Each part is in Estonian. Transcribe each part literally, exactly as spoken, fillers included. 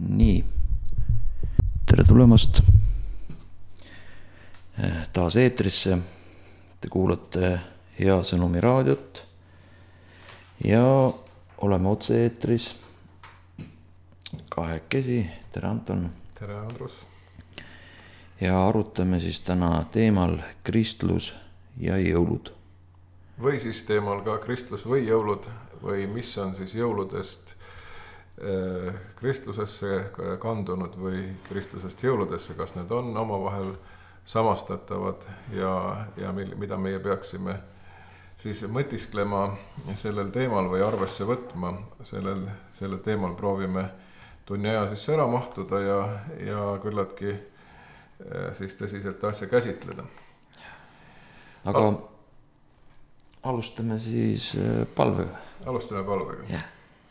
Nii, tere tulemast taas eetrisse. Te kuulate Hea Sõnumi raadiot ja oleme otse eetris kahekesi. Tere Anton. Tere Andrus. Ja arutame siis täna teemal kristlus ja jõulud. Või siis teemal ka kristlus või jõulud või mis on siis jõuludest kristlusesse kandunud või kristlusest jõuludesse, kas need on omavahel samastatavad ja, ja mida meie peaksime siis mõtisklema sellel teemal või arvesse võtma. Sellel, sellel teemal proovime tunni aja sisse ära mahtuda ja, ja küllaltki siis tõsiselt asja käsitleda. Aga Al- alustame siis palvega. Alustame palvega. Yeah.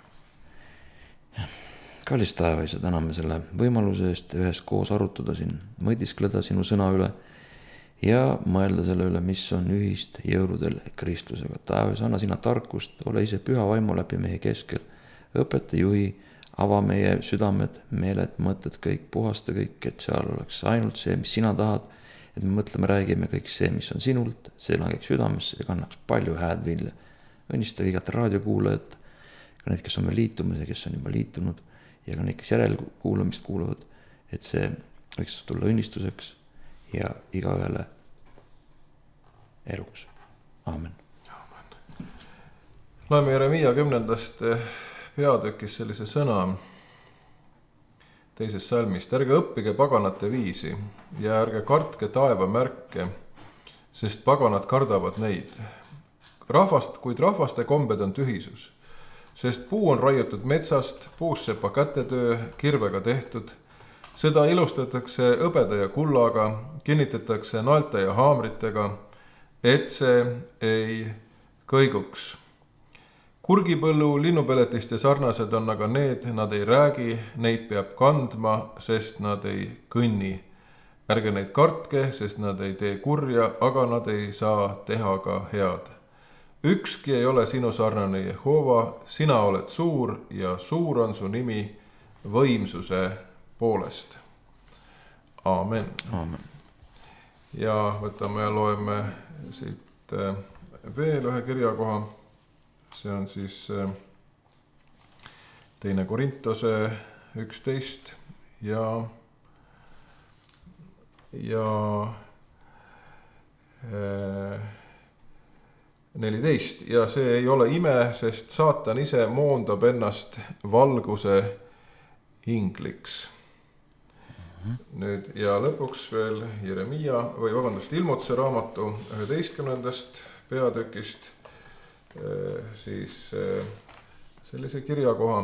Kallis taevaisa, täname selle võimaluse eest ühes koos arutada siin, mõtiskleda sinu sõna üle ja mõelda selle üle, mis on ühist jõuludel kristlusega. Taevaisa, anna sina tarkust, ole ise püha vaimu läbi meie keskel, õpeta, juhi, ava meie südamed, meeled, mõtted, kõik, puhasta kõik, et seal oleks ainult see, mis sina tahad, et me mõtleme, räägime kõik see, mis on sinult, see langeks südamesse ja kannaks palju hääd vilja. Õnnista igat raadiokuulajat, ka need, kes on veel liitumas ja kes on juba liitunud ja ka need, kes järelkuulamist kuulavad, et see võiks tulla õnnistuseks ja igaühele eluks. Aamen. Aamen. Loeme Jeremia kümnendast peatükis sellise sõna teisest salmist. Ärge õppige paganate viisi ja ärge kartke taeva märke, sest paganad kardavad neid. Rahvast, kuid rahvaste kombed on tühisus. Sest puu on raiutud metsast, puussepa kätetöö, kirvega tehtud. Seda ilustatakse hõbeda ja kullaga, kinnitatakse naelte ja haamritega, et see ei kõiguks. Kurgipõllu, linnupeletiste sarnased on aga need, nad ei räägi, neid peab kandma, sest nad ei kõnni. Ärge neid kartke, sest nad ei tee kurja, aga nad ei saa teha ka head. Ükski ei ole sinu sarnane Jehova, sina oled suur ja suur on su nimi võimsuse poolest. Aamen. Aamen. Ja võtame ja loeme siit veel ühe kirjakoha. See on siis teine Korintose üksteist ja, ja neliteist. Ja see ei ole ime, sest saatan ise moondab ennast valguse ingliks. Nüüd ja lõpuks veel Jeremia või vabandust Ilmutuse raamatu üheteistkümnendast peatükist siis sellise kirjakoha.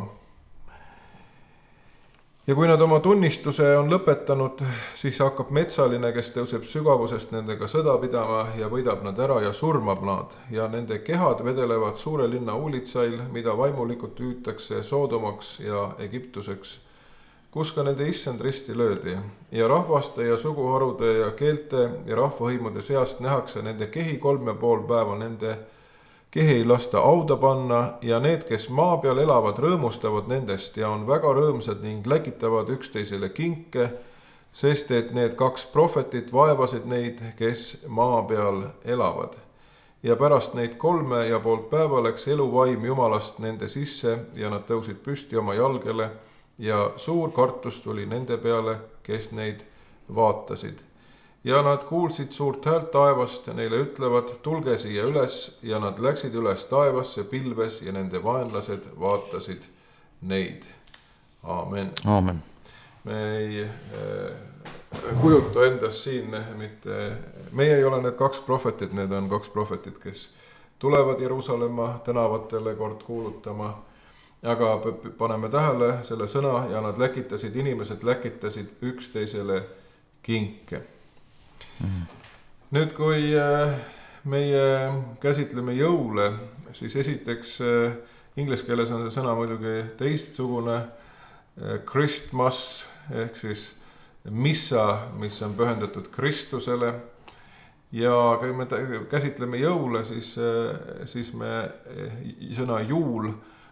Ja kui nad oma tunnistuse on lõpetanud, siis hakkab metsaline, kes tõuseb sügavusest nendega sõda pidama ja võidab nad ära ja surmab nad. Ja nende kehad vedelevad suure linna uulitsail, mida vaimulikult hüütakse Soodomaks ja Egiptuseks, kus ka nende issand risti löödi. Ja rahvaste ja suguharude ja keelte ja rahvahõimude seast nähakse nende kehi kolme pool päeva, nende kehi ei lasta auda panna ja need, kes maa peal elavad, rõõmustavad nendest ja on väga rõõmsad ning läkitavad üksteisele kinke, sest et need kaks prohvetit vaevasid neid, kes maa peal elavad. Ja pärast neid kolme ja poolt päeva läks eluvaim Jumalast nende sisse ja nad tõusid püsti oma jalgele ja suur kartus tuli nende peale, kes neid vaatasid. Ja nad kuulsid suurt häält taevast ja neile ütlevad, tulge siia üles ja nad läksid üles taevasse pilves ja nende vaenlased vaatasid neid. Aamen. Aamen. Me ei äh, kujuta endas siin mitte, meie ei ole need kaks prohvetit, need on kaks prohvetit, kes tulevad Jeruusalemma tänavatele kord kuulutama, aga paneme tähele selle sõna ja nad läkitasid, inimesed läkitasid üksteisele kinke. Mm. Nüüd, kui meie käsitleme jõule, siis esiteks inglise keeles on see sõna muidugi teistsugune, Christmas ehk siis missa, mis on pühendatud Kristusele. Ja kui me käsitleme jõule, siis, siis me sõna juul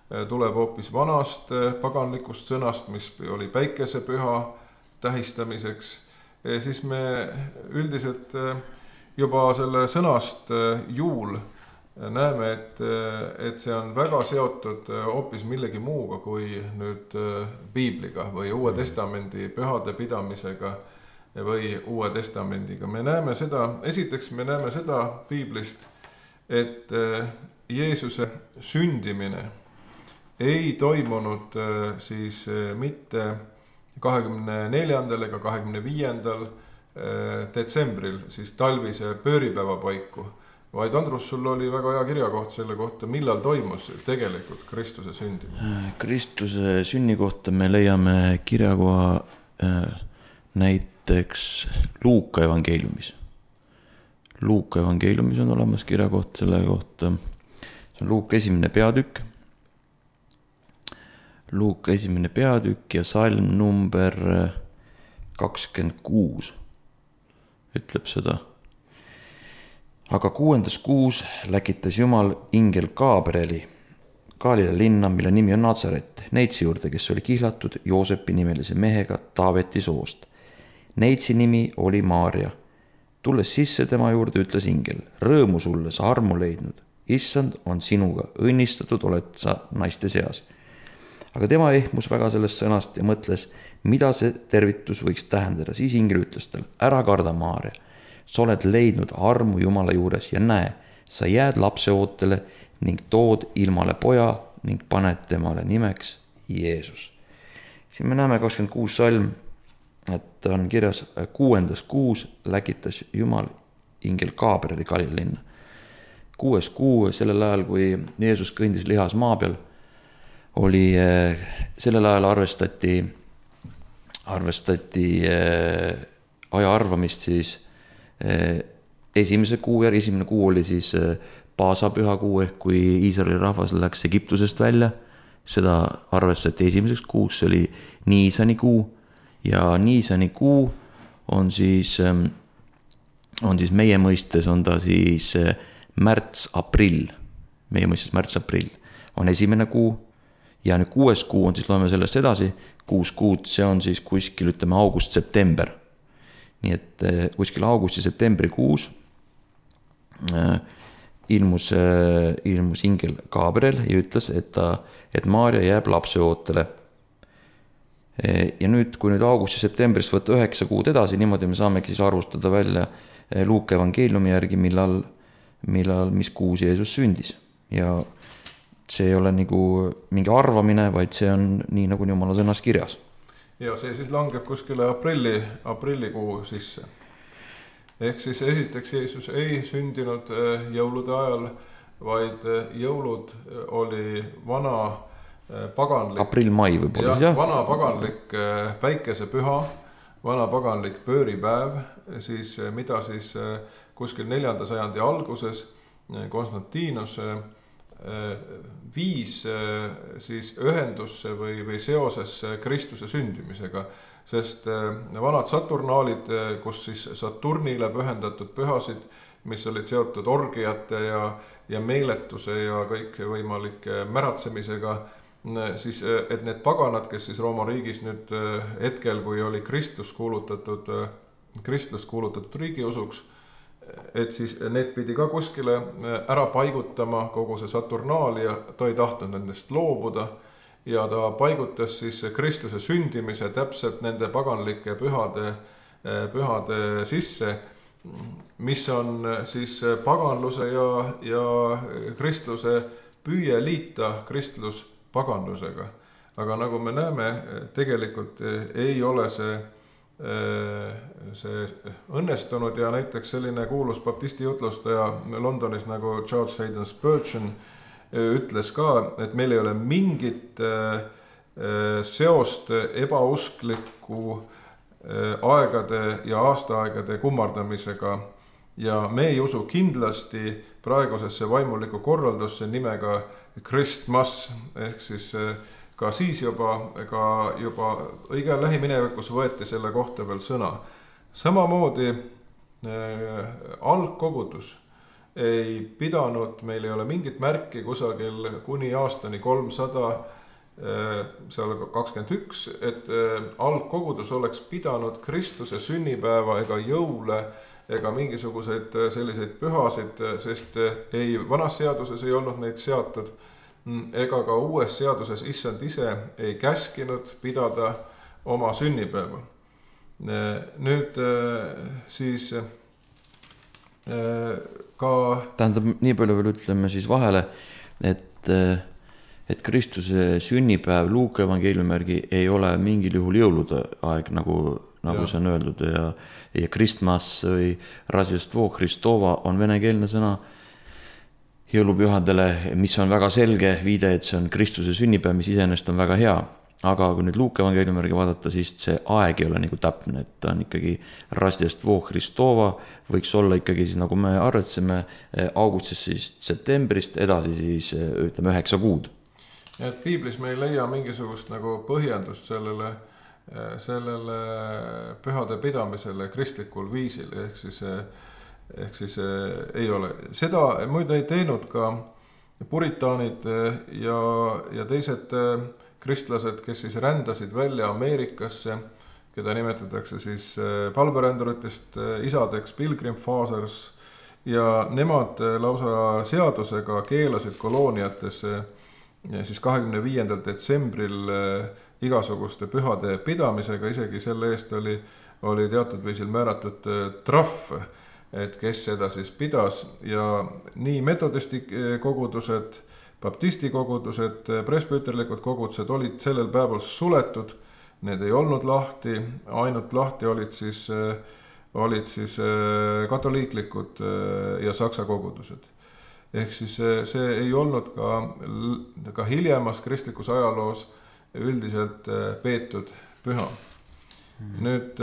tuleb hoopis vanast paganlikust sõnast, mis oli päikesepüha tähistamiseks, siis me üldiselt juba selle sõnast juul näeme, et, et see on väga seotud hoopis millegi muuga kui nüüd piibliga või Uue Testamendi pühade pidamisega või Uue Testamendiga. Me näeme seda, esiteks me näeme seda piiblist, et Jeesuse sündimine ei toimunud siis mitte kahekümne neljandal ega kahekümne viiendal detsembril, siis talvise pööripäeva paiku, vaid Andrus, sul oli väga hea kirjakoht selle kohta, millal toimus tegelikult Kristuse sündimine. Kristuse sünni kohta me leiame kirjakoha näiteks Luuka evangeeliumis. Luuka evangeeliumis on olemas kirjakoht selle kohta. See on Luuka esimene peatükk. Luuka esimene peatükk ja salm number kakskümmend kuus ütleb seda. Aga kuuendas kuus läkitas Jumal ingel Gabrieli Galilea linna, mille nimi on Natsaret, neitsi juurde, kes oli kihlatud Joosepi nimelise mehega Taaveti soost. Neitsi nimi oli Maaria. Tulles sisse tema juurde, ütles ingel: rõõmu sulle, sa armu leidnud. Issand on sinuga, õnnistatud oled sa naiste seas. Aga tema ehmus väga sellest sõnast ja mõtles, mida see tervitus võiks tähendada. Siis ingel ütles tal: ära karda, Maaria. Sa oled leidnud armu Jumala juures ja näe, sa jääd lapse ootele ning tood ilmale poja ning paned temale nimeks Jeesus. Siin me näeme kakskümmend kuus salm, et on kirjas kuuendas kuus läkitas Jumal ingel Gabrieli Galilea linna. Kuues kuu, sellel ajal, kui Jeesus kõndis lihas maa peal, oli, sellel ajal arvestati, arvestati aja arvamist siis esimese kuu ja esimene kuu oli siis Paasapüha kuu, ehk kui Iisraeli rahvas läks Egiptusest välja, seda arvestati esimeseks kuus, see oli Niisani kuu ja Niisani kuu on siis, on siis meie mõistes on ta siis märts-aprill, meie mõistes märts-aprill on esimene kuu ja nüüd kuues kuu on siis, loeme sellest edasi, kuus kuud, see on siis kuskil, ütleme, august-september. Nii et kuskil augusti-septembri kuus äh, ilmus, äh, ilmus ingel Gabriel ja ütles, et, ta, et Maaria jääb lapse ootele. E, ja nüüd, kui nüüd augusti-septembrist võtta üheksa kuud edasi, niimoodi me saamegi siis arvustada välja Luuka evangeeliumi järgi, millal, millal, mis kuus Jeesus sündis. Ja see ei ole nagu mingi arvamine, vaid see on nii, nagu Jumala sõnas kirjas. Ja see siis langeb kuskile aprilli, aprillikuu sisse. Ehk siis esiteks Jeesus ei sündinud jõulude ajal, vaid jõulud oli vana paganlik. Aprill-mai võib-olla. Ja, vana paganlik päikesepüha, vana paganlik pööripäev, siis, mida siis kuskil neljanda sajandi alguses Konstantinus viis siis ühendusse või, või seoses Kristuse sündimisega, sest vanad saturnaalid, kus siis Saturnile pühendatud pühasid, mis olid seotud orgiate ja, ja meeletuse ja kõik võimalike märatsemisega, siis et need paganad, kes siis Rooma riigis nüüd hetkel, kui oli Kristus kuulutatud, Kristus kuulutatud riigiusuks, et siis need pidi ka kuskile ära paigutama kogu see Saturnaal ja ta ei tahtnud nendest loobuda ja ta paigutas siis Kristuse sündimise täpselt nende paganlike pühade, pühade sisse, mis on siis paganluse ja, ja kristluse püüe liita kristlus paganlusega. Aga nagu me näeme, tegelikult ei ole see see õnnestunud ja näiteks selline kuulus baptisti jutlustaja Londonis nagu George Haydn Spurgeon ütles ka, et meil ei ole mingit seost ebauskliku aegade ja aastaaegade kummardamisega ja me ei usu kindlasti praegusesse vaimulikku korraldusse nimega Christmas ehk siis ka siis juba, ka juba õige lähiminevikus võeti selle kohta veel sõna. Samamoodi äh, algkogudus ei pidanud, meil ei ole mingit märki kusagil kuni aastani kolmsada, seal kakskümmend üks, et algkogudus oleks pidanud Kristuse sünnipäeva ega jõule ega mingisuguseid selliseid pühasid, sest ei vanas seaduses ei olnud neid seatud, ega ka uues seaduses issand ise ei käskinud pidada oma sünnipäeva. Nüüd siis ka... Tähendab, nii palju veel ütleme siis vahele, et, et Kristuse sünnipäev Luuka evangeeliumi järgi ei ole mingil juhul jõulude aeg, nagu, nagu see on öeldud, ja, ja Kristmas või Razjestvo Hristova on venekeelne sõna jõulupühadele, mis on väga selge viide, et see on Kristuse sünnipäev, mis iseenesest on väga hea. Aga kui nüüd Luuka evangeeliumi järgi vaadata, siis see aeg ei ole nagu täpne, et ta on ikkagi Razjestvo Hristova, võiks olla ikkagi siis, nagu me arvetsime, augustist siis septembrist edasi siis ütleme üheksa kuud. Et piiblis me ei leia mingisugust nagu põhjendust sellele, sellele pühade pidamisele kristlikul viisil, ehk siis, ehk siis ei ole. Seda muide ei teinud ka puritaanid ja, ja teised kristlased, kes siis rändasid välja Ameerikasse, keda nimetatakse siis palveränduritest isadeks, pilgrim fathers, ja nemad lausa seadusega keelasid kolooniates siis kahekümne viiendal detsembril igasuguste pühade pidamisega, isegi selle eest oli, oli teatud viisil määratud trahv, et kes seda siis pidas, ja nii metodisti kogudused, baptisti kogudused, presbüterlikud kogudused olid sellel päeval suletud, need ei olnud lahti, ainult lahti olid siis, olid siis katoliiklikud ja saksa kogudused. Ehk siis see ei olnud ka, ka hiljemas kristlikus ajaloos üldiselt peetud püha. Nüüd,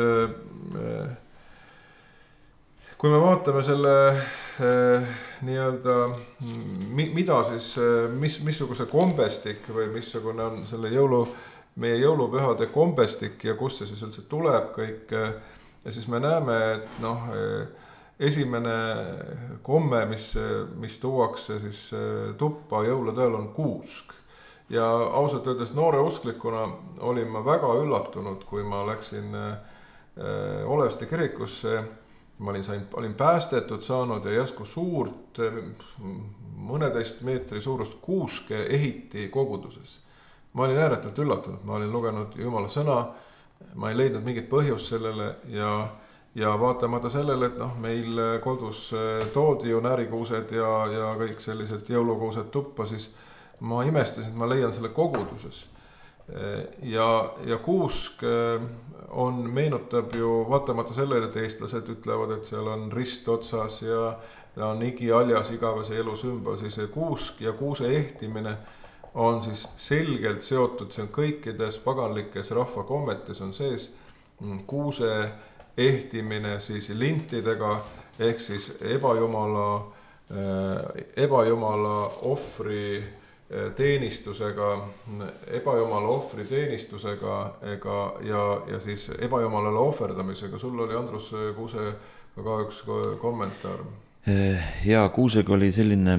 kui me vaatame selle nii-öelda, mida siis, mis, missuguse kombestik või missugune on selle jõulu, meie jõulupühade kombestik ja kust see siis üldse tuleb kõik, ja siis me näeme, et noh, esimene komme, mis, mis tuuakse siis tuppa jõulutööl on kuusk. Ja ausalt öeldes noore usklikuna olin ma väga üllatunud, kui ma läksin Olevste kirikusse. Ma olin, sain, olin päästetud saanud ja jäsku suurt, mõneteist meetri suurust kuuske ehiti koguduses. Ma olin ääretult üllatunud, ma olin lugenud Jumala sõna, ma ei leidnud mingit põhjust sellele ja, ja vaatamata sellele, et noh, meil kodus toodi ju näärikuused ja, ja kõik sellised jõulukuused tuppa, siis ma imestasin, et ma leian selle koguduses. Ja, ja kuusk on, meenutab ju vaatamata sellele, et eestlased ütlevad, et seal on rist otsas ja ta on igialjas igavese elu sümbol, siis kuusk ja kuuse ehtimine on siis selgelt seotud, see on kõikides paganlikes rahvakommetes on sees kuuse ehtimine siis lintidega ehk siis ebajumala, ebajumala ohvri teenistusega, ebajumala ohvri teenistusega ega, ja, ja siis ebajumalale ohverdamisega. Sul oli Andrus Kuusega ka üks kommentaar. Ja Kuusega oli selline,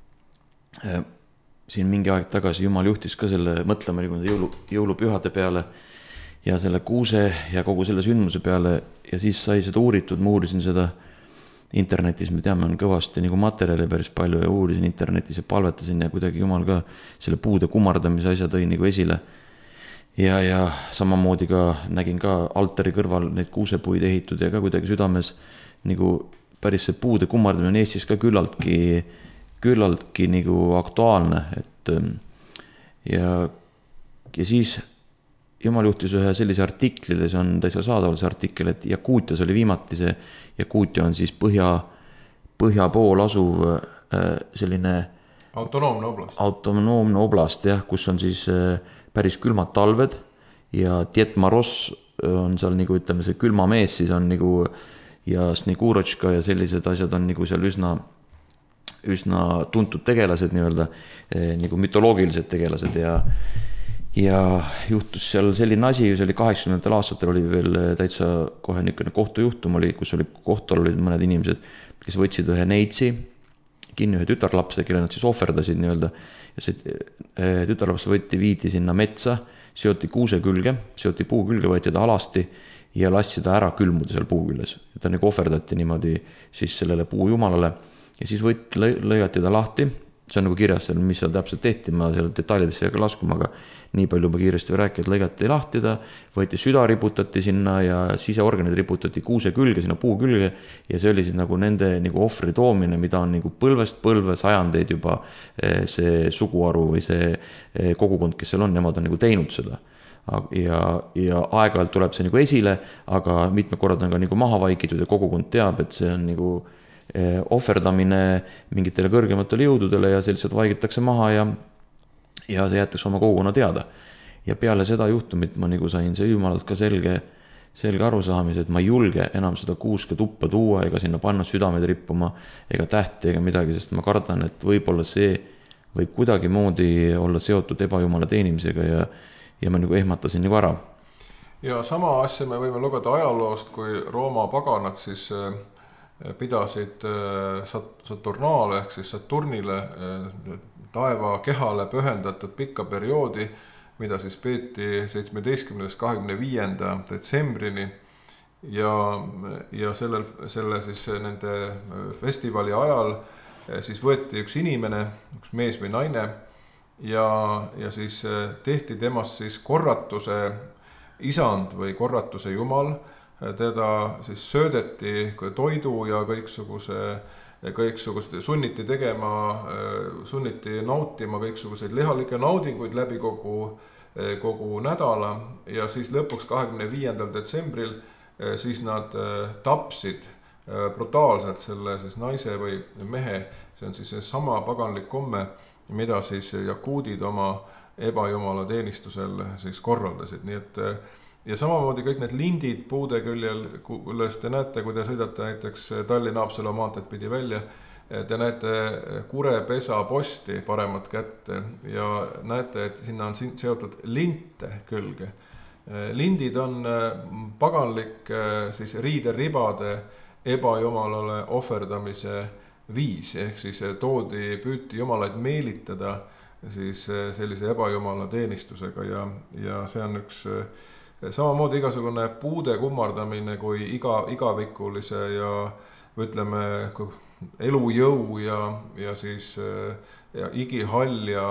siin mingi aeg tagasi Jumal juhtis ka selle mõtlema jõulu, jõulupühade peale ja selle Kuuse ja kogu selle sündmuse peale ja siis sai seda uuritud, ma uurisin seda internetis, me teame, on kõvasti nagu materjali päris palju ja uurisin internetis ja palvetasin ja kuidagi Jumal ka selle puude kummardamise asja tõi nagu esile. Ja, ja samamoodi ka nägin ka altari kõrval neid kuusepuid ehitud ja ka kuidagi südames nagu päris see puude kummardamine on Eestis ka küllaltki, küllaltki nagu aktuaalne. Et, ja, ja siis Jumal juhtis ühe sellise artiklile, see on täitsa saadaval see artikkel, et Jakuutias oli viimati see, Jakuutia on siis põhja, põhja pool asuv selline autonoomne oblast, autonoomne oblast jah, kus on siis päris külmad talved ja Tietmaros on seal nagu ütleme see külma mees siis on nagu ja Sniguročka ja sellised asjad on nagu seal üsna, üsna tuntud tegelased nii-öelda, nagu mütoloogilised tegelased ja ja juhtus seal selline asi, see oli kaheksakümnendatel aastatel oli veel täitsa kohe niisugune kohtujuhtum oli, kus oli kohtul olid mõned inimesed, kes võtsid ühe neitsi kinni ühe tütarlapse, kelle nad siis ohverdasid nii-öelda. Ja see tütarlaps võeti, viidi sinna metsa, seoti kuuse külge, seoti puu külge, võeti ta alasti ja lasti ta ära külmuda seal puu küljes. Ta nagu ohverdati niimoodi siis sellele puujumalale ja siis võt, lõigati ta lahti. See on nagu kirjas seal, mis seal täpselt tehti, ma seal detailidesse ei hakka laskuma, aga nii palju juba kiiresti rääkida, et lõigati lahti ta, võeti süda riputati sinna ja siseorganid riputati kuuse külge, sinna puu külge ja see oli siis nagu nende nagu ohvri toomine, mida on nagu põlvest põlve sajandeid juba see suguharu või see kogukond, kes seal on, nemad on nagu teinud seda. Ja, ja aeg-ajalt tuleb see nagu esile, aga mitmed korrad on ka nagu maha vaikitud ja kogukond teab, et see on nagu ohverdamine mingitele kõrgematele jõududele ja see lihtsalt vaikitakse maha ja, ja see jäetakse oma kogukonna teada. Ja peale seda juhtumit ma nagu sain see jumalalt ka selge, selge arusaamise, et ma ei julge enam seda kuuske tuppa tuua ega sinna panna südamed rippuma ega tähti ega midagi, sest ma kardan, et võib-olla see võib kuidagi moodi olla seotud ebajumala teenimisega ja, ja ma nagu ehmatasin nagu ära. Ja sama asja me võime lugeda ajaloost, kui Rooma paganad siis pidasid Saturnaale ehk siis Saturnile taeva kehale pühendatud pikka perioodi, mida siis peeti seitsmeteistkümnendast kahekümne viienda detsembrini ja, ja sellel, selle siis nende festivali ajal siis võeti üks inimene, üks mees või naine ja, ja siis tehti temast siis korratuse isand või korratuse jumal. Teda siis söödeti toidu ja kõiksuguse, kõiksuguse sunniti tegema, sunniti nautima kõiksuguseid lihalikke naudinguid läbi kogu, kogu nädala ja siis lõpuks kahekümne viiendal detsembril siis nad tapsid brutaalselt selle siis naise või mehe. See on siis see sama paganlik komme, mida siis jakuudid oma ebajumala teenistusel siis korraldasid. Nii et ja samamoodi kõik need lindid puude küljel, kuidas te näete, kui te sõidate näiteks Tallinna-Haapsalu maanteed pidi välja, te näete kurepesa posti paremat kätte ja näete, et sinna on seotud linte külge. Lindid on paganlik siis riideribade ebajumalale ohverdamise viis, ehk siis toodi, püüti jumalaid meelitada siis sellise ebajumala teenistusega ja, ja see on üks samamoodi igasugune puude kummardamine kui iga, igavikulise ja ütleme elujõu ja, ja siis ja igihalja,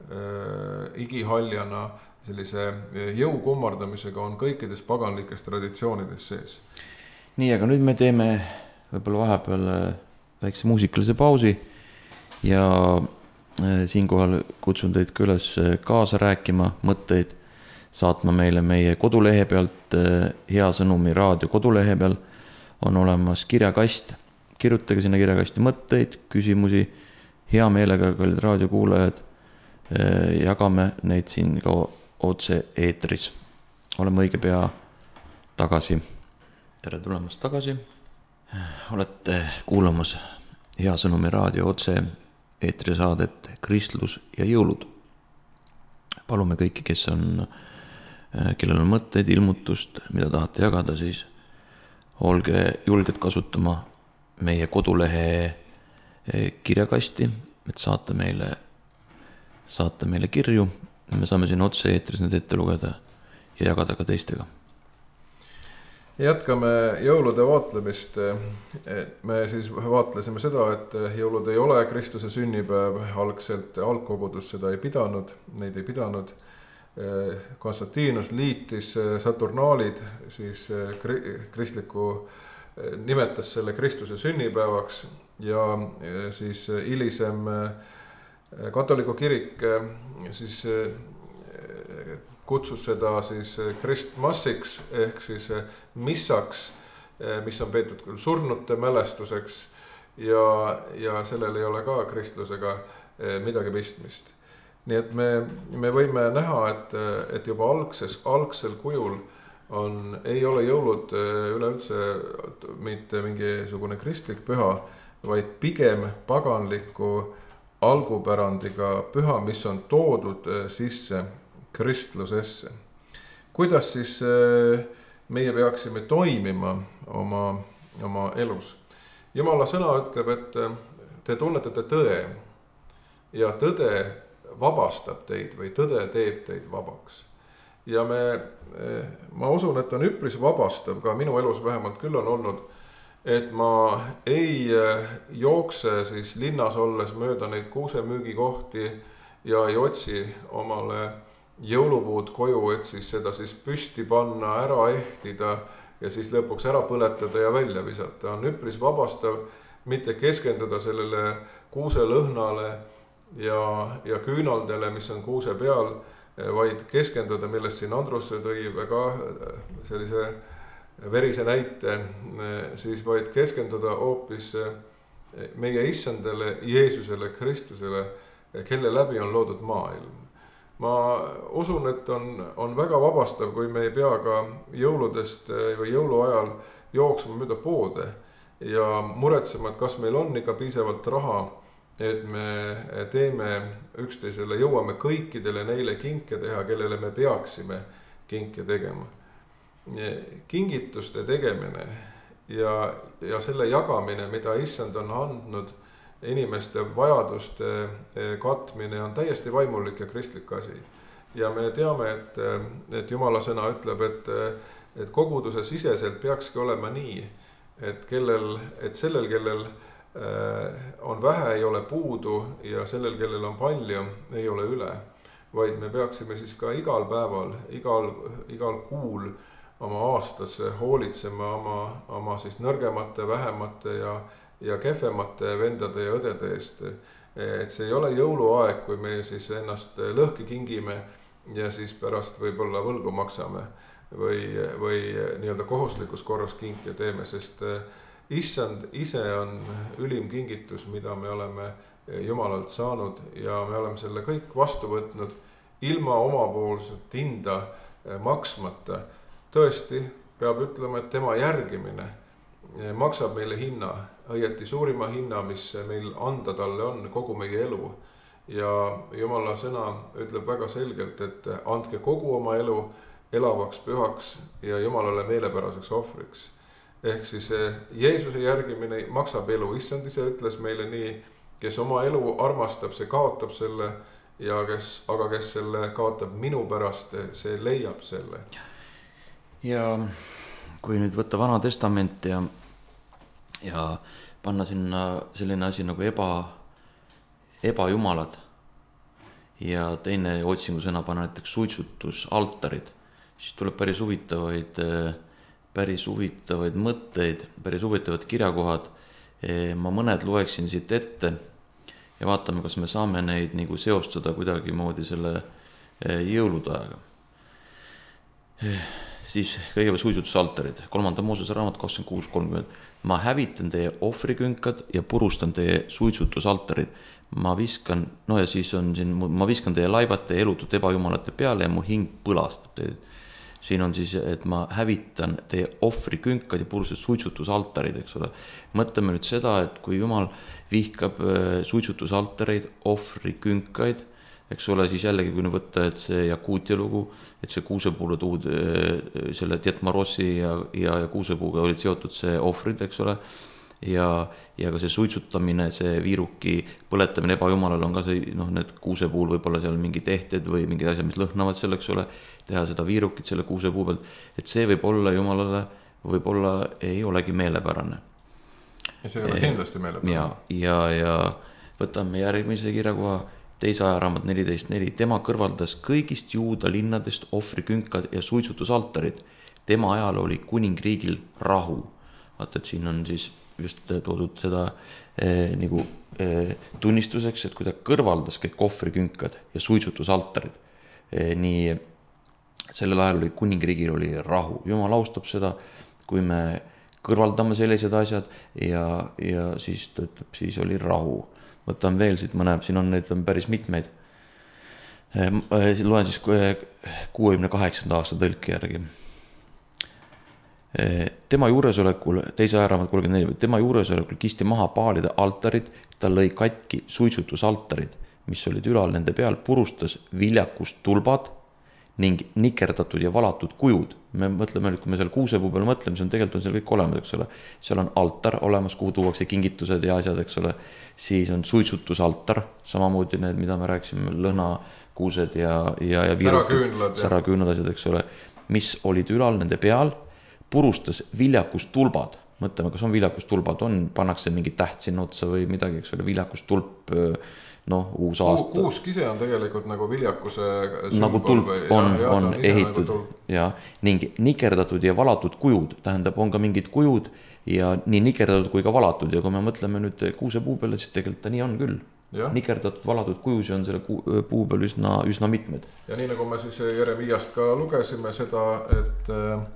igihaljana sellise jõu kummardamisega on kõikides paganlikes traditsioonides sees. Nii, aga nüüd me teeme võib-olla vahepeal väikse muusikalise pausi ja siinkohal kutsun teid ka üles kaasa rääkima mõtteid, saatma meile meie kodulehe pealt, Hea Sõnumi raadio kodulehe peal on olemas kirjakast. Kirjutage sinna kirjakasti mõtteid, küsimusi, hea meelega, kallid raadiokuulajad, jagame neid siin ka otse eetris. Oleme õige pea tagasi. Tere tulemast tagasi. Olete kuulamas Hea Sõnumi raadio otse eetrisaadet Kristlus ja jõulud. Palume kõiki, kes on, kellel on mõtteid, ilmutust, mida tahate jagada, siis olge julged kasutama meie kodulehe kirjakasti, et saata meile, saata meile kirju. Me saame siin otse eetris need ette lugeda ja jagada ka teistega. Jätkame jõulude vaatlemist. Me siis vaatlesime seda, et jõulud ei ole Kristuse sünnipäev, algselt algkogudus seda ei pidanud, neid ei pidanud. Konstantinus liitis Saturnaalid, siis kristliku nimetas selle Kristuse sünnipäevaks ja siis hilisem katoliku kirik siis kutsus seda siis kristmassiks ehk siis missaks, mis on peetud küll surnute mälestuseks ja, ja sellel ei ole ka kristlusega midagi pistmist. Nii et me, me võime näha, et, et juba algses, algsel kujul on, ei ole jõulud üleüldse mitte mingisugune kristlik püha, vaid pigem paganliku algupärandiga püha, mis on toodud sisse kristlusesse. Kuidas siis meie peaksime toimima oma, oma elus? Jumala sõna ütleb, et te tunnetate tõe ja tõde vabastab teid või tõde teeb teid vabaks. Ja me, ma usun, et on üpris vabastav, ka minu elus vähemalt küll on olnud, et ma ei jookse siis linnas olles mööda neid kuusemüügikohti ja ei otsi omale jõulupuud koju, et siis seda siis püsti panna, ära ehtida ja siis lõpuks ära põletada ja välja visata. On üpris vabastav mitte keskenduda sellele kuuselõhnale ja, ja küünaldele, mis on kuuse peal, vaid keskenduda, millest siin Andrus tõi väga sellise verise näite, siis vaid keskenduda hoopis meie issandale Jeesusele, Kristusele, kelle läbi on loodud maailm. Ma usun, et on, on väga vabastav, kui me ei pea ka jõuludest või jõuluajal jooksma mööda poode ja muretsema, et kas meil on ikka piisavalt raha, et me teeme üksteisele, jõuame kõikidele neile kinke teha, kellele me peaksime kinke tegema. Kingituste tegemine ja, ja selle jagamine, mida issand on andnud, inimeste vajaduste katmine on täiesti vaimulik ja kristlik asi. Ja me teame, et, et Jumala sõna ütleb, et, et koguduse siseselt peakski olema nii, et, kellel, et sellel, kellel on vähe, ei ole puudu ja sellel, kellel on palju, ei ole üle. Vaid me peaksime siis ka igal päeval, igal, igal kuul oma aastas hoolitsema oma, oma siis nõrgemate, vähemate ja, ja kehvemate vendade ja õdede eest. Et see ei ole jõuluaeg, kui me siis ennast lõhki kingime ja siis pärast võib-olla võlgu maksame või, või nii-öelda kohustuslikus korras kinke teeme, sest issand ise on ülim kingitus, mida me oleme Jumalalt saanud ja me oleme selle kõik vastu võtnud ilma omapoolset hinda maksmata. Tõesti, peab ütlema, et tema järgimine maksab meile hinna, õieti suurima hinna, mis meil anda talle on, kogu meie elu. Ja Jumala sõna ütleb väga selgelt, et andke kogu oma elu elavaks, pühaks ja Jumalale meelepäraseks ohvriks. Ehk siis Jeesuse järgimine maksab elu. Issand ise ütles meile nii, kes oma elu armastab, see kaotab selle, ja kes, aga kes selle kaotab minu pärast, see leiab selle. Ja kui nüüd võtta Vana Testament ja, ja panna sinna selline asi nagu eba, ebajumalad ja teine otsingusõna panna näiteks suitsutusaltarid, siis tuleb päris huvitavaid päris huvitavaid mõtteid, päris huvitavad kirjakohad. Ma mõned loeksin siit ette ja vaatame, kas me saame neid nagu seostada kuidagi moodi selle jõulude ajaga. Siis kõigepealt suitsutusaltarid, kolmanda Moosese raamat kakskümmend kuus kolmkümmend. Ma hävitan teie ohvrikünkad ja purustan teie suitsutusaltarid. Ma viskan, no ja siis on siin, ma viskan teie laibad teie elutut ebajumalate peale ja mu hing põlastab teid. Siin on siis, et ma hävitan teie ohvrikünkad ja purustan suitsutusaltarid, eks ole. Mõtleme nüüd seda, et kui Jumal vihkab suitsutusaltareid, ohvrikünkaid, eks ole, siis jällegi kui võtta, et see Jakuutia lugu, et see kuusepuule tuud, selle Tietmarossi ja, ja, ja kuusepuuga olid seotud see ohvrid, eks ole, ja, ja ka see suitsutamine, see viiruki põletamine ebajumalal on ka see, noh, need kuusepuul võib-olla seal mingi tehted või mingid asjad, mis lõhnavad selle, eks ole, teha seda viirukit selle kuusepuu pealt, et see võib olla Jumalale, võib-olla ei olegi meelepärane. Ja see ei ole kindlasti meelepärane. Ja, ja, ja võtame järgmise kirjakoha, teise ajaraamat neliteist neli. Tema kõrvaldas kõigist juuda linnadest ohvrikünkad ja suitsutusaltarid. Tema ajal oli kuningriigil rahu. Vaata, et siin on siis just toodud seda eh, nagu eh, tunnistuseks, et kui ta kõrvaldas kõik ohvrikünkad ja suitsutusaltarid, eh, nii sellel ajal oli kuningriigil oli rahu. Jumal austab seda, kui me kõrvaldame sellised asjad ja, ja siis ta ütleb, siis oli rahu. Võtan veel siit mõne, siin on neid on päris mitmeid. Loen siis kuuekümne kaheksanda aasta tõlki järgi. Tema juuresolekul, teise ajaraamat kolmkümmend neli, tema juuresolekul kisti maha paalide altarid, ta lõi katki suitsutusaltarid, mis olid ülal nende peal, purustas viljakust tulbad ning nikerdatud ja valatud kujud, me mõtleme nüüd, kui me seal kuusepuu peale mõtleme, siis on tegelikult on seal kõik olemas, eks ole. Seal on altar olemas, kuhu tuuakse kingitused ja asjad, eks ole. Siis on suitsutusaltar, samamoodi need, mida me rääkisime, lõhnakuused ja, ja, ja säraküünlad, säraküünlad asjad, eks ole, mis olid ülal nende peal, purustas viljakustulbad. Mõtleme, kas on viljakustulbad, on, pannakse mingi täht sinna otsa või midagi, eks ole, viljakustulp, noh, uus aasta. Kuuskise on tegelikult nagu viljakuse sümbol. Nagu tulp on, ja, ja, on, on ehitud nagu ja ning nikerdatud ja valatud kujud, tähendab, on ka mingid kujud ja nii nikerdatud kui ka valatud ja kui me mõtleme nüüd kuusepuu peale, siis tegelikult ta nii on küll. Ja. Nikerdatud, valatud kujusi on selle puu peal üsna, üsna mitmed. Ja nii nagu me siis Jeremiast ka lugesime seda, et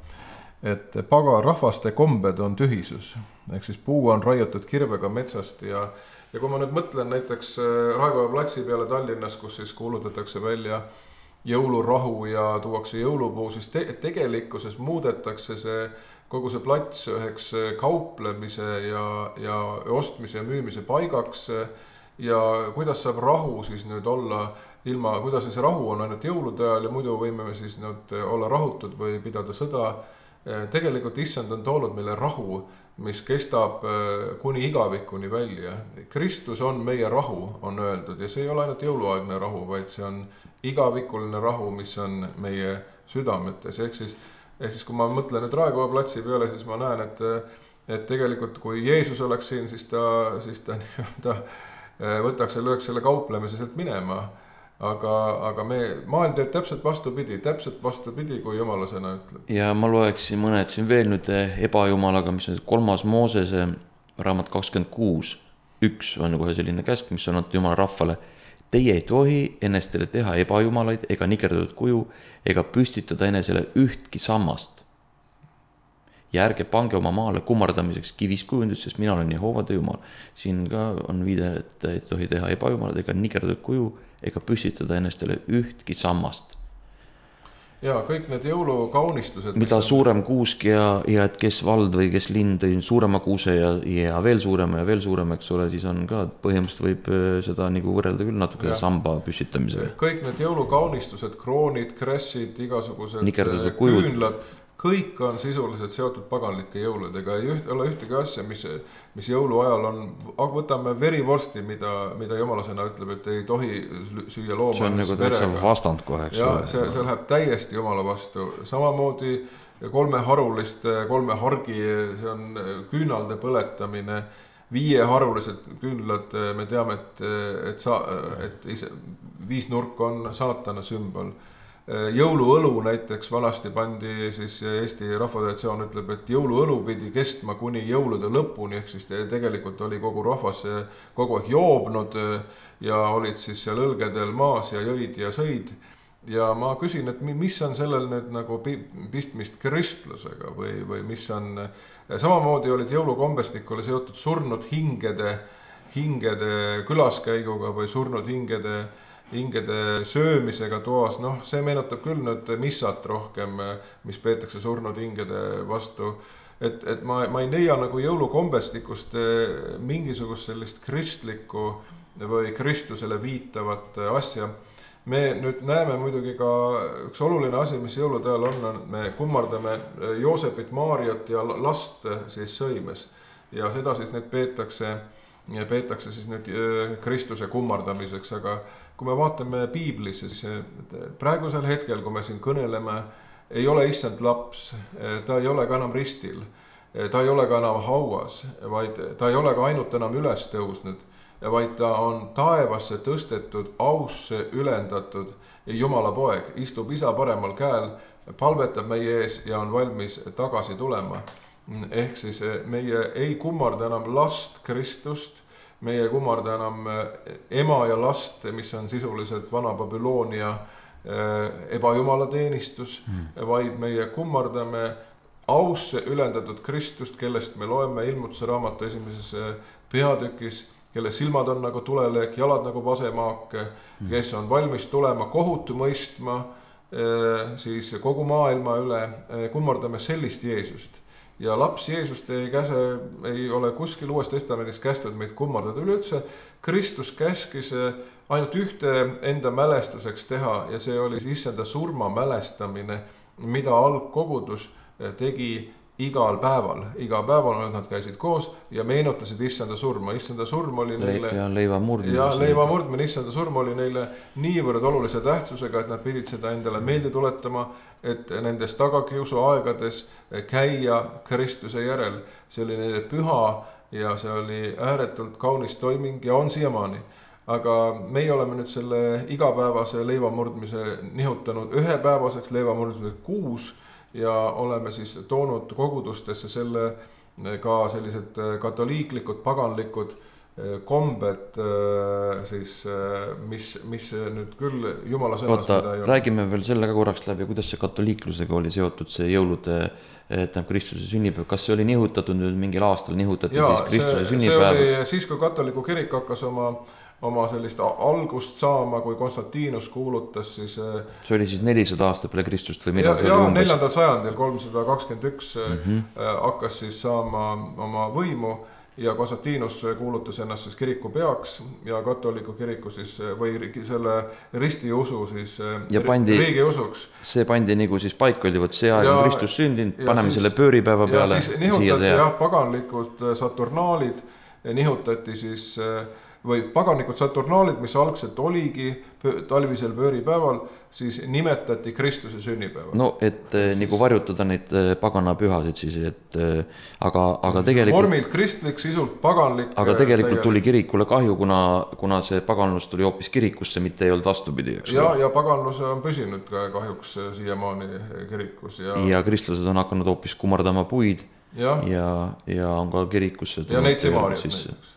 et paga rahvaste kombed on tühisus, ehk siis puu on raiatud kirvega metsast ja, ja kui ma nüüd mõtlen näiteks Raekoja platsi peale Tallinnas, kus siis kuulutatakse välja jõulurahu ja tuuakse jõulupuu, siis te, tegelikkuses muudetakse see, kogu see plats üheks kauplemise ja, ja ostmise ja müümise paigaks ja kuidas saab rahu siis nüüd olla ilma, kuidas see rahu on ainult jõulude ajal ja muidu võime me siis nüüd olla rahutud või pidada sõda. Tegelikult issand on toonud meile rahu, mis kestab kuni igavikuni välja. Kristus on meie rahu, on öeldud, ja see ei ole ainult jõuluaegne rahu, vaid see on igavikuline rahu, mis on meie südametes. Ehk siis, ehk siis kui ma mõtlen nüüd Raekoja platsi peale, siis ma näen, et, et tegelikult kui Jeesus oleks siin, siis ta, siis ta, ta võtaks ja lööks selle kauplemise sealt minema. Aga, aga me, maailm teeb täpselt vastupidi, täpselt vastupidi, kui Jumala sõna ütleb. Ja ma loeksin mõned siin veel nüüd ebajumalaga, mis on kolmas Moosese raamat kakskümmend kuus. Üks on kohe selline käsk, mis on antud Jumala rahvale. Teie ei tohi ennestele teha ebajumalaid ega nikerdatud kuju ega püstitada enesele ühtki sammast. Ja ärge pange oma maale kummardamiseks kivis kujundus, sest mina olen Jehova teie Jumal. Siin ka on viide, et ei tohi teha ebajumalad ega nikerdatud kuju ega püstitada ennestele ühtki sammast. Ja kõik need jõulukaunistused. Mida suurem kuusk ja, ja et kes vald või kes lind tõi suurema kuuse ja, ja veel suurema ja veel suurema, eks ole, siis on ka põhimõtteliselt võib seda nagu võrrelda küll natuke ja. Samba püstitamisega. Kõik need jõulukaunistused, kroonid, kressid, igasugused nikerdatud kujud. Küünlad, kõik on sisuliselt seotud paganlike jõuludega. Ei üht, ole ühtegi asja, mis, mis jõulu ajal on, võtame verivorsti, mida, mida Jumala sõna ütleb, et ei tohi süüa looma. See on nagu täitsa vastand kohe, eks ja, ole. See, see läheb täiesti Jumala vastu. Samamoodi kolme harulist, kolme hargi, see on küünalde põletamine, viie harulised küünlad, me teame, et, et, sa, et ise, viisnurk on saatana sümbol. Jõuluõlu näiteks vanasti pandi, siis Eesti rahvatraditsioon ütleb, et jõuluõlu pidi kestma kuni jõulude lõpuni, ehk siis tegelikult oli kogu rahvas kogu aeg joobnud ja olid siis seal õlgedel maas ja jõid ja sõid. Ja ma küsin, et mis on sellel nüüd nagu pistmist kristlusega või, või mis on, samamoodi olid jõulukombestikule seotud surnud hingede, hingede külaskäiguga või surnud hingede hingede söömisega toas, noh, see meenutab küll nüüd missat rohkem, mis peetakse surnud hingede vastu. Et, et ma, ma ei leia nagu jõulukombestikust mingisugust sellist kristlikku või Kristusele viitavat asja. Me nüüd näeme muidugi ka üks oluline asi, mis jõulude ajal on, on, me kummardame Joosepit, Maariat ja last siis sõimes. Ja seda siis nüüd peetakse, peetakse siis nüüd Kristuse kummardamiseks, aga kui me vaatame piiblis, siis praegusel hetkel, kui me siin kõneleme, ei ole issand laps, ta ei ole ka enam ristil, ta ei ole ka enam hauas, vaid ta ei ole ka ainult enam üles tõusnud, vaid ta on taevasse tõstetud, ausse ülendatud Jumala poeg, istub isa paremal käel, palvetab meie ees ja on valmis tagasi tulema. Ehk siis meie ei kummarda enam last Kristust, meie kummarda enam ema ja last, mis on sisuliselt vana Babyloonia ebajumala teenistus, mm. vaid meie kummardame ausse ülendatud Kristust, kellest me loeme Ilmutuse raamatu esimeses peatükis, kelle silmad on nagu tuleleek, jalad nagu vasemaake, mm. kes on valmis tulema kohutu mõistma siis kogu maailma üle, kummardame sellist Jeesust. Ja laps Jeesust ei käse, ei ole kuskil Uues Testamendis kästud meid kummardada üleüldse. Kristus käskis ainult ühte enda mälestuseks teha ja see oli issanda surma mälestamine mida algkogudus tegi igal päeval, iga päeval nad käisid koos ja meenutasid issanda surma. Issanda surm oli neile ja leiva murdmine, ja leiva murdmine, issanda surm oli neile niivõrd olulise tähtsusega, et nad pidid seda endale meelde tuletama, et nendes tagakiusu aegades käia Kristuse järel. See oli neile püha ja see oli ääretult kaunis toiming ja on siiamaani. Aga meie oleme nüüd selle igapäevase leiva murdmise nihutanud ühepäevaseks leiva murdmise kuus ja oleme siis toonud kogudustesse selle ka sellised katoliiklikud, paganlikud kombed, siis, mis, mis nüüd küll Jumala sõnas. Oota, räägime veel selle ka korraks läbi, kuidas see katoliiklusega oli seotud see jõulude, et Kristuse sünnipäev. Kas see oli nihutatud nüüd mingil aastal, nihutati ja, siis Kristuse see, sünnipäev? See oli siis, kui katoliku kirik hakkas oma oma sellist algust saama, kui Konstantinus kuulutas siis... See oli siis nelisada aastat peale Kristust või mida? Ja, ja neljandal sajandil, kolmsada kakskümmend üks mm-hmm. hakkas siis saama oma võimu ja Konstantinus kuulutas ennast siis kiriku peaks ja katoliku kiriku siis või selle ristiusu siis pandi, riigi usuks. See pandi nagu siis paik oli, võt see aeg on Kristus sündinud, paneme siis, selle pööripäeva peale. Ja siis nihutati jah, paganlikud saturnaalid, nihutati siis või paganlikud saturnaalid, mis algselt oligi talvisel pööripäeval, siis nimetati Kristuse sünnipäeval. No, et siis, nagu varjutada neid pagana pühasid siis, et aga, aga tegelikult... Vormilt kristlik, sisult paganlik. Aga tegelikult täiel... tuli kirikule kahju, kuna, kuna see paganlus tuli hoopis kirikusse, mitte ei olnud vastupidi. Ja, ja paganlus on püsinud ka kahjuks siiamaani kirikus. Ja, ja kristlased on hakanud hoopis kummardama puid ja, ja, ja on ka kirikusse. Ja neid simaariad näiteks.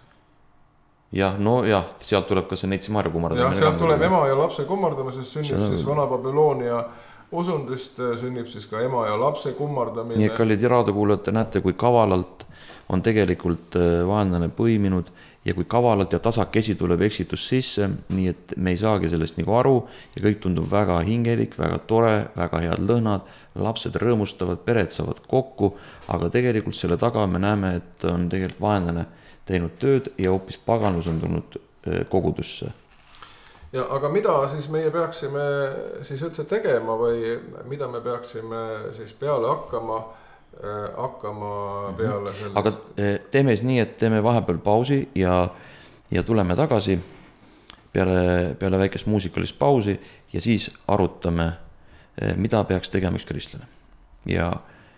Jah, no jah, sealt tuleb ka see Neitsi-Maarja kummardamine. Ja sealt tuleb ema ja lapse kummardamisest, sünnib see siis Vana-Babyloonia usundist, sünnib siis ka ema ja lapse kummardamine. Nii, kallid raadiokuulajad, näete, kui kavalalt on tegelikult vaenlane põiminud ja kui kavalalt ja tasakesi tuleb eksitus sisse, nii et me ei saagi sellest nagu aru ja kõik tundub väga hingelik, väga tore, väga head lõhnad, lapsed rõõmustavad, pered saavad kokku, aga tegelikult selle taga me näeme, et on tegelikult vaenlane teinud tööd ja hoopis paganlus on tulnud kogudusse. Ja, aga mida siis meie peaksime siis üldse tegema või mida me peaksime siis peale hakkama, hakkama peale sellest? Aga teeme siis nii, et teeme vahepeal pausi ja, ja tuleme tagasi peale, peale väikest muusikalist pausi ja siis arutame, mida peaks tegema üks kristlane. Ja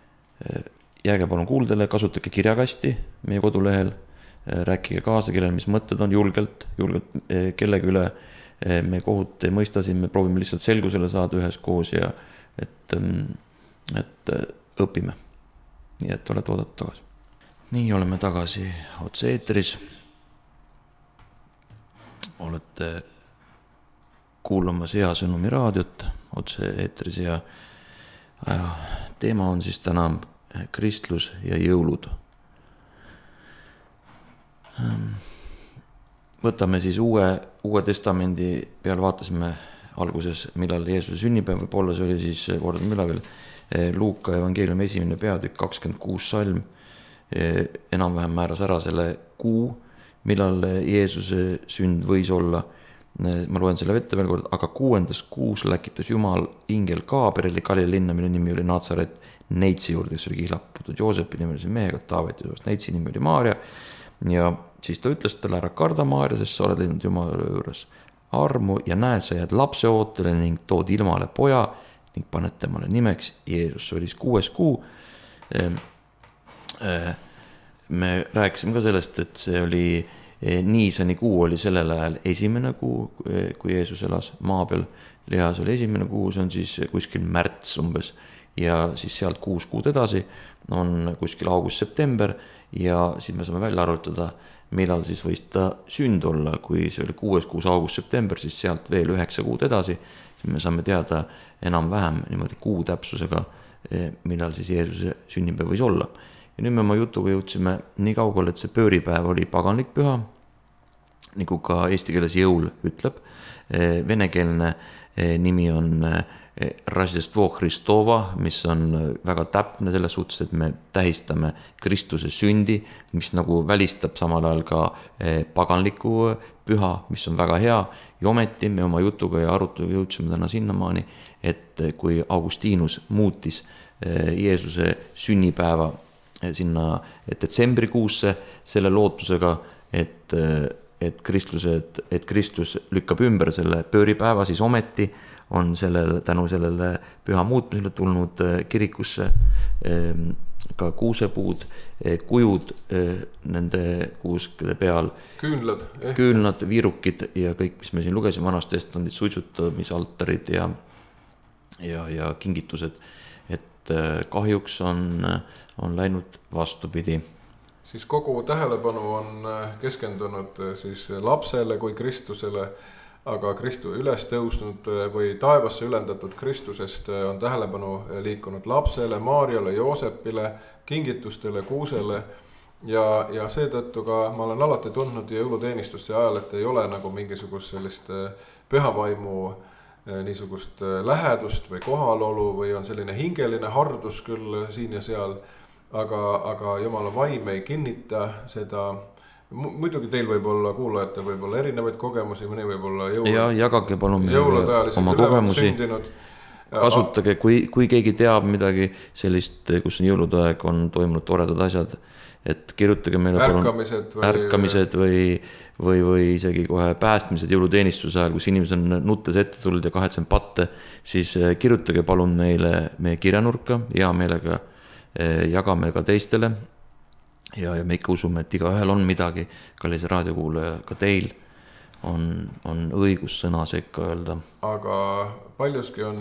jääge palun kuuldele, kasutage kirjakasti meie kodulehel, rääkige kaasa, kellel mis mõtted on julgelt, julgelt kellegi üle me kohut ei mõista siin, me proovime lihtsalt selgusele saada ühes koos ja et, et õpime. Nii et olete oodatud tagasi. Nii, oleme tagasi otse eetris. Olete kuulamas Hea Sõnumi raadiot otse eetris ja teema on siis täna kristlus ja jõulud. Võtame siis uue, uue testamendi peal, vaatasime alguses, millal Jeesuse sünnipäev võib olla, see oli siis, kordame üle veel, Luuka evangeeliumi esimene peatükk kakskümmend kuus salm, enam-vähem määras ära selle kuu, millal Jeesuse sünd võis olla. Ma loen selle vette veel kord, aga kuuendas kuus läkitas Jumal ingel Gabrieli Galilea linna, mille nimi oli Natsaret, Neitsi juurde, kes oli kihlaputud Joosepi nimelise mehega, Taaveti juures, Neitsi nimi oli Maarja. Ja siis ta ütles talle, ära karda Maarja, sest sa oled leidnud Jumala juures armu ja näed, sa jääd lapse ootele ning tood ilmale poja ning paned temale nimeks Jeesus. See oli kuues kuu. Me rääkisime ka sellest, et see oli Niisani kuu oli sellel ajal esimene kuu, kui Jeesus elas maa peal. Lihas oli esimene kuu, see on siis kuskil märts umbes ja siis sealt kuus kuud edasi on kuskil august-september ja siis me saame välja arvutada, millal siis võis ta sünd olla, kui see oli kuues kuus august-september, siis sealt veel üheksa kuud edasi, siis me saame teada enam-vähem niimoodi kuu täpsusega, millal siis Jeesuse sünnipäev võis olla. Ja nüüd me oma jutuga jõudsime nii kaugele, et see pööripäev oli paganlik püha, nagu ka eesti keeles jõul ütleb. Venekeelne nimi on Rождество Христово, mis on väga täpne selles suhtes, et me tähistame Kristuse sündi, mis nagu välistab samal ajal ka paganliku püha, mis on väga hea. Ja ometi me oma jutuga ja arutuga jõudsime täna sinnamaani, et kui Augustinus muutis Jeesuse sünnipäeva sinna detsembrikuusse selle lootusega, et, et, kristlused, et Kristus lükkab ümber selle pööripäeva, siis ometi on sellel, tänu sellele püha muutmisele tulnud kirikusse ka kuusepuud, kujud nende kuuskede peal, küünlad, eh? küünlad, viirukid ja kõik, mis me siin lugesime, vanast testamendit, suitsutamisaltarid ja, ja, ja kingitused, et kahjuks on, on läinud vastupidi. Siis kogu tähelepanu on keskendunud siis lapsele kui Kristusele, aga Kristu üles tõusnud või taevasse ülendatud Kristusest on tähelepanu liikunud lapsele, Maarjale, Joosepile, kingitustele, kuusele ja, ja seetõttu ka ma olen alati tundnud jõuluteenistuste ajal, et ei ole nagu mingisugust sellist pühavaimu niisugust lähedust või kohalolu või on selline hingeline hardus küll siin ja seal, aga, aga Jumala vaim ei kinnita seda. Muidugi teil võib olla kuulajatel võib olla erinevaid kogemusi, mõni võib olla jõulu, ja jagage palun oma kogemusi, kasutage, kui, kui keegi teab midagi sellist, kus on jõuludaeg, on toimunud toredad asjad, et kirjutage meile ärkamised, palun, või, ärkamised või, või, või isegi kohe päästmised jõuluteenistuse ajal, kus inimesed on nuttes ette tulnud ja kahetsen patte, siis kirjutage palun meile meie kirjanurka, hea meelega jagame ka teistele. Ja, ja me ikka usume, et iga ühel on midagi, kallis raadiokuulaja, ka teil on, on õigus sõna sekka öelda. Aga paljuski on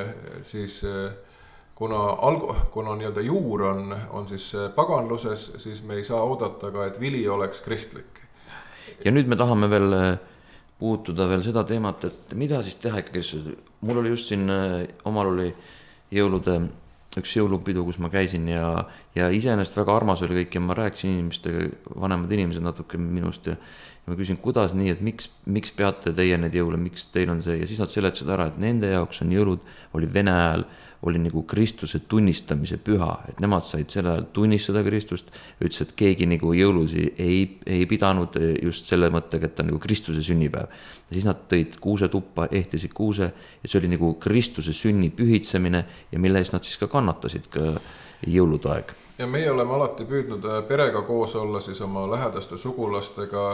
siis, kuna, algu, kuna nii-öelda juur on, on siis paganluses, siis me ei saa oodata ka, et vili oleks kristlik. Ja nüüd me tahame veel puutuda veel seda teemat, et mida siis teha ikka Kristus. Mul oli just siin, omal oli jõulude üks jõulupidu, kus ma käisin ja, ja iseenesest väga armas oli kõik ja ma rääkisin inimestega, vanemad inimesed natuke minust ja, ja ma küsin, kuidas nii, et miks, miks peate teie need jõule, miks teil on see ja siis nad seletasid ära, et nende jaoks on jõulud, oli vene ajal, oli nagu Kristuse tunnistamise püha, et nemad said selle ajal tunnistada Kristust, ütles, et keegi nagu jõulusi ei, ei pidanud just selle mõttega, et ta on nagu Kristuse sünnipäev. Ja siis nad tõid kuuse tuppa, ehtisid kuuse ja see oli nagu Kristuse sünni pühitsemine ja mille eest nad siis ka kannatasid ka jõuludaeg. Ja meie oleme alati püüdnud perega koos olla siis oma lähedaste sugulastega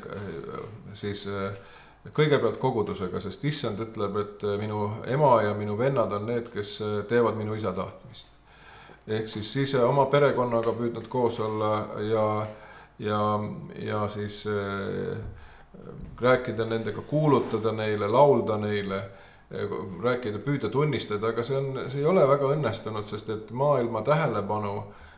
siis kõigepealt kogudusega, sest issand ütleb, et minu ema ja minu vennad on need, kes teevad minu isa tahtmist. Ehk siis siis oma perekonnaga püüdnud koos olla ja, ja, ja siis rääkida nendega, kuulutada neile, laulda neile, rääkida, püüda tunnistada, aga see, on, see ei ole väga õnnestunud, sest et maailma tähelepanu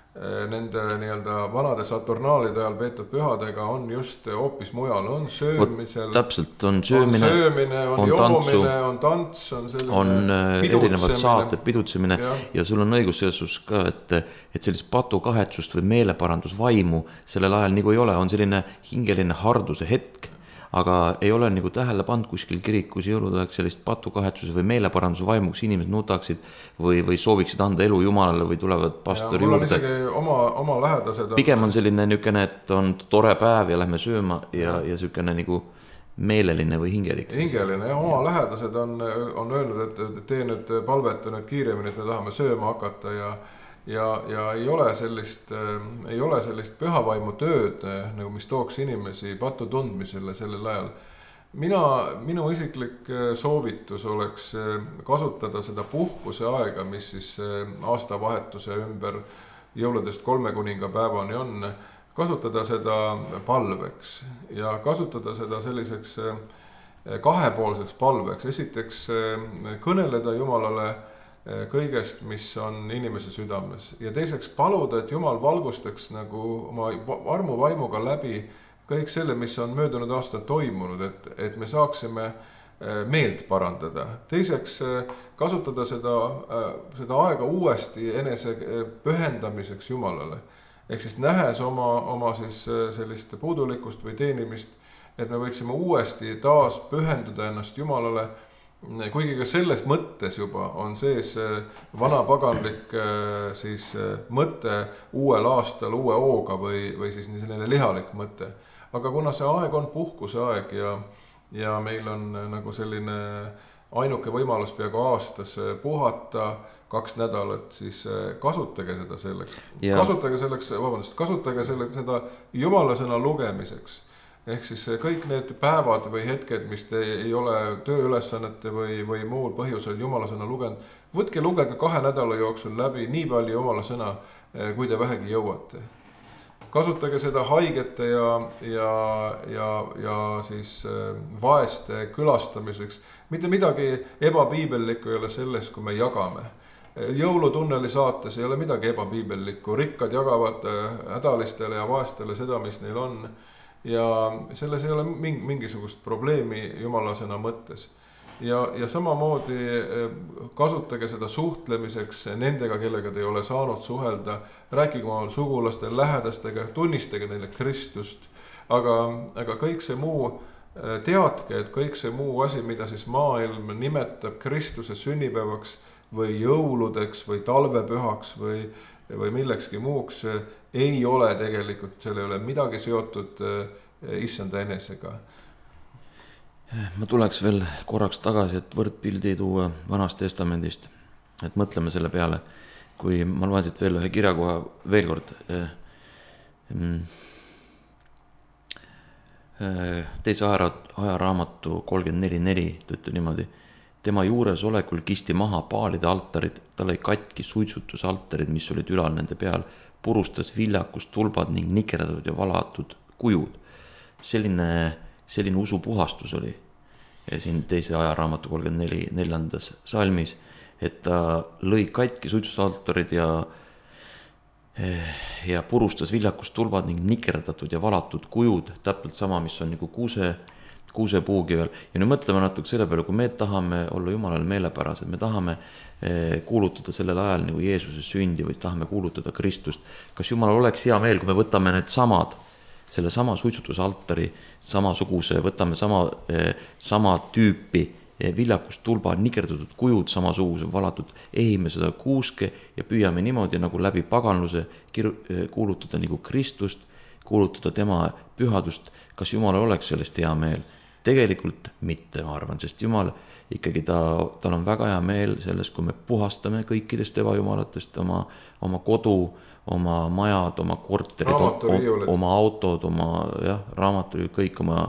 nende nii-öelda vanade saturnaalide ajal peetud pühadega on just hoopis mujal, on söömisel, täpselt, on söömine, on, söömine, on, on joomine, on tants, on selline on erinevad saated, pidutsemine ja. ja sul on õigus selles ka, et, et sellist patukahetsust või meeleparandusvaimu sellel ajal nagu ei ole, on selline hingeline harduse hetk, aga ei ole nagu tähele pannud kuskil kirikus jõuludaeg sellist patukahetsuse või meeleparanduse vaimuks inimesed nutaksid või, või sooviksid anda elu Jumalale või tulevad pastori juurde. Oma, oma lähedased on... Pigem on selline niisugune, et on tore päev ja lähme sööma ja, ja niisugune nagu meeleline või hingelik. Hingeline, jah, oma lähedased on, on öelnud, et tee nüüd palveta nüüd kiiremini, et me tahame sööma hakata ja Ja, ja ei ole sellist, ei ole sellist pühavaimu tööd, nagu mis tooks inimesi patu tundmisele sellel ajal. Mina, minu isiklik soovitus oleks kasutada seda puhkuse aega, mis siis aastavahetuse ümber jõuludest kolme kuninga päevani on, kasutada seda palveks ja kasutada seda selliseks kahepoolseks palveks. Esiteks kõneleda Jumalale kõigest, mis on inimese südames ja teiseks paluda, et Jumal valgustaks nagu oma armu vaimuga läbi kõik selle, mis on möödunud aastal toimunud, et, et me saaksime meelt parandada. Teiseks kasutada seda, seda aega uuesti enese pühendamiseks Jumalale. Ehk siis nähes oma, oma siis sellist puudulikkust või teenimist, et me võiksime uuesti taas pühenduda ennast Jumalale, kuigi ka selles mõttes juba on sees vana paganlik siis mõte uuel aastal uue hooga või, või siis selline lihalik mõte. Aga kuna see aeg on puhkuse aeg ja, ja meil on nagu selline ainuke võimalus peaaegu aastas puhata kaks nädalat, siis kasutage seda selleks. Ja. Kasutage selleks, vabandust, kasutage selleks, seda Jumala sõna lugemiseks. Ehk siis kõik need päevad või hetked, mis te ei ole tööülesannete või, või muul põhjusel Jumala sõna lugenud, võtke lugege kahe nädala jooksul läbi nii palju Jumala sõna, kui te vähegi jõuate. Kasutage seda haigete ja, ja, ja, ja siis vaeste külastamiseks. Mitte midagi ebapiibellikku ei ole selles, kui me jagame. Jõulutunneli saates ei ole midagi ebapiibellikku. Rikkad jagavad hädalistele ja vaestele seda, mis neil on. Ja selles ei ole mingisugust probleemi Jumala sõna mõttes. Ja, ja samamoodi kasutage seda suhtlemiseks nendega, kellega te ei ole saanud suhelda. Rääkige oma sugulaste, lähedastega, tunnistage neile Kristust. Aga, aga kõik see muu, teadke, et kõik see muu asi, mida siis maailm nimetab Kristuse sünnipäevaks või jõuludeks või talvepühaks või, või millekski muuks, ei ole tegelikult, selle ei ole midagi seotud issanda enesega. Ma tuleks veel korraks tagasi, et võrdpildi tuua Vanast Testamendist, et mõtleme selle peale, kui ma loen siit veel ühe kirjakoha veel kord. Teise ajaraamatu kolmkümmend neli neli ütleb niimoodi: tema juures olekul kisti maha paalide altarid, ta lõi katki suitsutusaltarid, mis olid ülal nende peal, purustas viljakust tulbad ning nikerdatud ja valatud kujud. Selline, selline usupuhastus oli ja siin teise ajaraamatu kolmkümmend neli neljandas salmis, et ta lõi katki suitsutusaltarid ja, ja purustas viljakust tulbad ning nikerdatud ja valatud kujud, täpselt sama, mis on nagu kuuse, kuusepuugi veel. Ja nüüd mõtleme natuke selle peale, kui me tahame olla Jumalale meelepärased, me tahame kuulutada sellel ajal nagu Jeesuse sündi või tahame kuulutada Kristust. Kas Jumalal oleks hea meel, kui me võtame need samad, selle sama suitsutusaltari, samasuguse, võtame sama, sama tüüpi viljakust tulba, nikerdatud kujud, samasuguse valatud, ehime seda kuuske ja püüame niimoodi nagu läbi paganluse kuulutada nagu Kristust, kuulutada tema pühadust. Kas Jumalal oleks sellest hea meel? Tegelikult mitte, ma arvan, sest Jumal ikkagi ta, tal on väga hea meel selles, kui me puhastame kõikidest ebajumalatest oma, oma kodu, oma majad, oma korterid, oma autod, oma jah, raamatu, kõik oma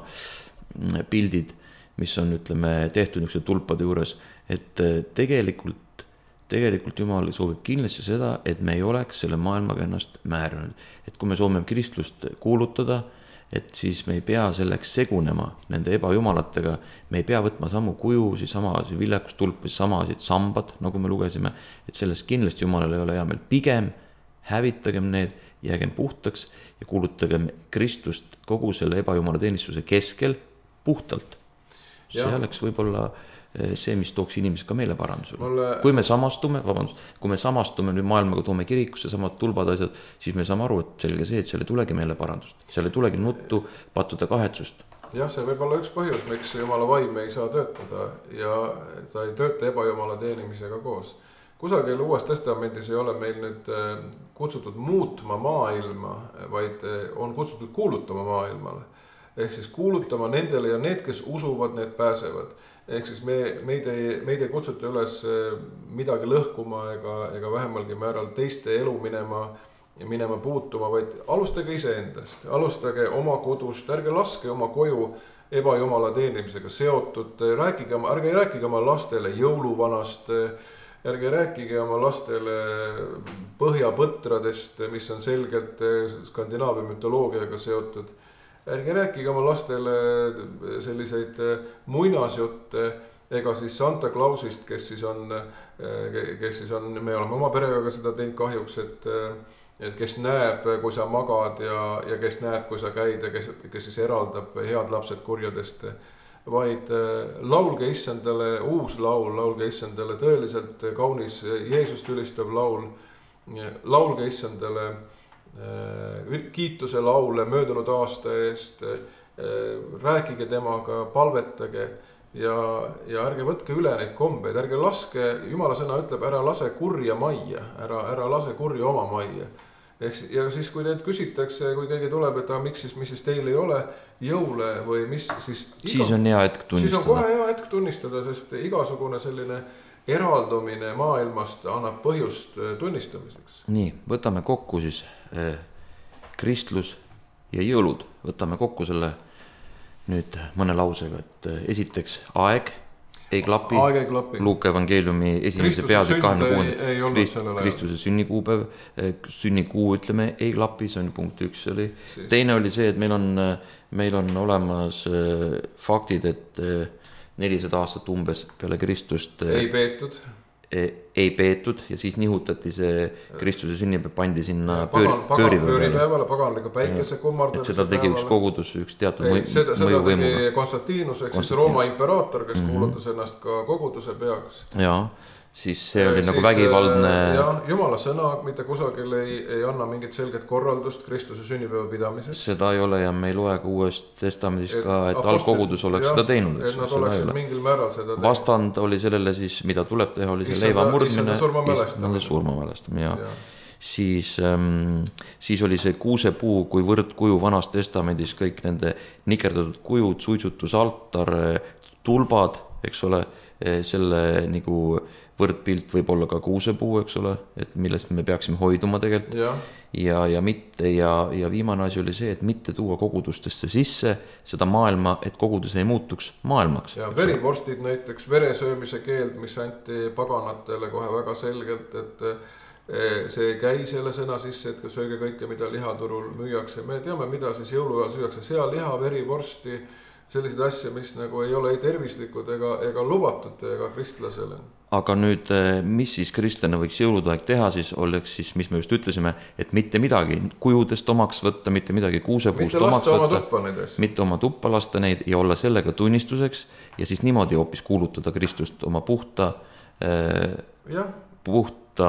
pildid, mis on, ütleme, tehtud niisuguse tulpade juures, et tegelikult, tegelikult Jumal soovib kindlasti seda, et me ei oleks selle maailmaga ennast määrinud. Et kui me soovime Kristlust kuulutada, et siis me ei pea selleks segunema nende ebajumalatega, me ei pea võtma samu kujusi, sama viljakust tulpi, samasid sambad, nagu me lugesime, et sellest kindlasti Jumalale ei ole hea meil. Pigem hävitagem need, jäägem puhtaks ja kuulutagem Kristust kogu selle ebajumala teenistuse keskel puhtalt. See ja. Oleks võib-olla see, mis tooks inimesed ka meeleparandusele. Mulle... Kui me samastume, vabandust, kui me samastume nüüd maailmaga, toome kirikusse samad tulbad asjad, siis me saame aru, et selge see, et selle tulegi meeleparandust. Selle tulegi nuttu, pattuda kahetsust. Jah, see võib olla üks põhjus, miks Jumala vaim ei saa töötada ja ta ei tööta ebajumala teenimisega koos. Kusagil Uues Testamendis ei ole meil nüüd kutsutud muutma maailma, vaid on kutsutud kuulutama maailmale. Ehk siis kuulutama nendele ja need, kes usuvad, need pääsevad. Ehk siis me, meid, ei, meid ei kutsuta üles midagi lõhkuma ega, ega vähemalgi määral teiste elu minema, minema puutuma, vaid alustage iseendast, alustage oma kodust, ärge laske oma koju ebajumala teenimisega seotud, rääkige, ärge rääkige oma lastele jõuluvanast, ärge rääkige oma lastele põhjapõtradest, mis on selgelt Skandinaavia mütoloogiaga seotud. Ärge rääkige oma lastele selliseid muinasjutte ega siis Santa Clausist, kes siis on, kes siis on, me oleme oma perega ka seda teinud kahjuks, et, et kes näeb, kui sa magad ja, ja kes näeb, kui sa käid ja kes, kes siis eraldab head lapsed kurjadest, vaid laulge issandale uus laul, laulge issandale tõeliselt kaunis Jeesust ülistav laul, laulge issandale kiituse laule möödunud aasta eest, rääkige temaga, palvetage ja, ja ärge võtke üle neid kombeid, ärge laske, Jumala sõna ütleb, ära lase kurja majja, ära, ära lase kurja oma majja. ehk ja siis, kui teid küsitakse, kui keegi tuleb, et ah, miks siis, mis siis teil ei ole jõule või mis, siis iga, siis on hea hetk tunnistada. Siis on kohe hea hetk tunnistada, sest igasugune selline eraldumine maailmast annab põhjust tunnistamiseks. Nii, võtame kokku siis eh, kristlus ja jõulud. Võtame kokku selle nüüd mõne lausega, et eh, esiteks aeg ei klapi, Luuke evangeeliumi esimese peatükk kahekümne kuuenda Kristuse sünnikuupäev, sünnikuu ütleme ei klapi, see on punkt üks oli. Siis. Teine oli see, et meil on, meil on olemas faktid, et nelisada aastat umbes peale Kristust ei peetud. ei peetud ja siis nihutati see Kristuse sünnipäev pandi sinna pagan, pagan, pööripäevale, paganliga päikese kummardamise et seda tegi päevale. Üks kogudus, üks teatud ei, seda, seda tegi Konstantinus, ehk siis Rooma imperaator, kes mm-hmm. kuulutas ennast ka koguduse peaks. Jaa, siis see oli e, nagu siis, vägivaldne. Ja Jumala sõna mitte kusagil ei, ei anna mingit selget korraldust Kristuse sünnipäeva pidamiseks. Seda ei ole ja me ei loe ka uuest testamendis et, ka, et algkogudus oleks ja, seda teinud. Et nad oleksid mingil määral seda teinud. Vastand oli sellele siis, mida tuleb teha, oli see leiva murdmine. Nende surmamälestamine, ja. ja. Siis, ähm, siis oli see kuusepuu kui võrdkuju vanas testamendis, kõik nende nikerdatud kujud, suitsutusaltar, tulbad, eks ole, selle nagu võrdpilt võib olla ka kuusepuu, eks ole, et millest me peaksime hoiduma tegelikult ja, ja, ja, mitte, ja, ja viimane asi oli see, et mitte tuua kogudustesse sisse seda maailma, et kogudus ei muutuks maailmaks. Ja verivorstid näiteks, veresöömise keeld, mis anti paganatele kohe väga selgelt, et see ei käi selle sõna sisse, et sööge kõike, mida lihaturul müüakse. Me teame, mida siis jõuluajal süüakse, sealiha, verivorsti, sellised asja, mis nagu ei ole ei tervislikud ega, ega lubatud ega kristlasele. Aga nüüd, mis siis kristlane võiks jõuludaeg teha, siis oleks siis, mis me just ütlesime, et mitte midagi kujudest omaks võtta, mitte midagi kuusepuust omaks võtta, mitte oma tuppa lasta neid ja olla sellega tunnistuseks ja siis niimoodi hoopis kuulutada Kristust oma puhta, ja. puhta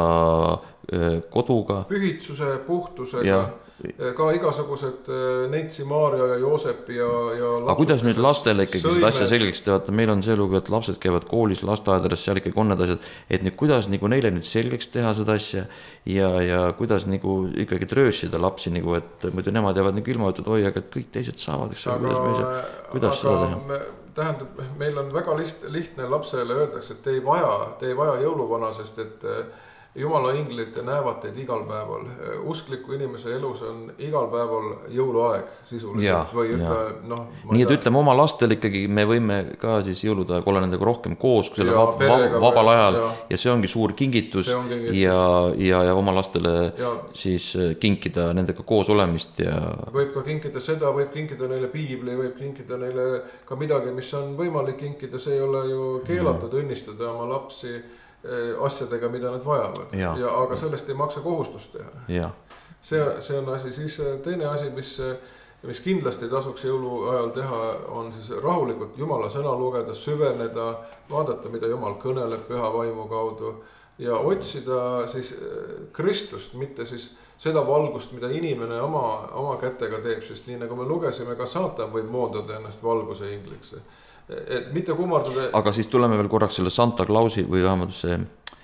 koduga. Pühitsuse, puhtusega. Ja. Ka igasugused Neitsi, Maaria ja Joosepi ja, ja aga kuidas nüüd lastele ikkagi sõime... seda asja selgeks teha, meil on see lugu, et lapsed käivad koolis, lasteaedades, seal ikkagi on need asjad, et nüüd kuidas nagu neile nüüd selgeks teha seda asja ja, ja kuidas nagu ikkagi tröösida lapsi, nagu, et muidu nemad jäävad nagu ilma, et oi, aga kõik teised saavad, eks, aga, kuidas, me saa, kuidas aga seda teha? Me, tähendab, meil on väga liht, lihtne lapsele öeldakse, et te ei vaja, te ei vaja jõuluvana, sest et Jumala inglid näevad teid igal päeval. Uskliku inimese elus on igal päeval jõuluaeg sisuliselt. Või ütle, no, nii et ütleme oma lastel ikkagi, me võime ka siis jõuludaeg olla nendega rohkem koos, kui selle ja, vab, vab, vabal ajal ja. ja see ongi suur kingitus, on kingitus. Ja, ja, ja oma lastele ja. Siis kinkida nendega koos olemist. Ja... Võib ka kinkida seda, võib kinkida neile piibli, võib kinkida neile ka midagi, mis on võimalik kinkida, see ei ole ju keelatud mm. õnnistada oma lapsi asjadega, mida nad vajavad. Ja, ja, aga sellest ei maksa kohustust teha. See, see on asi. Siis teine asi, mis, mis kindlasti tasuks jõuluajal teha, on siis rahulikult Jumala sõna lugeda, süveneda, vaadata, mida Jumal kõneleb püha vaimu kaudu ja otsida siis Kristust, mitte siis seda valgust, mida inimene oma, oma kätega teeb, sest nii nagu me lugesime, ka saatan võib moodada ennast valguse ingliks. Et mitte kummardada. Aga siis tuleme veel korraks selle Santa Clausi või vähemalt see,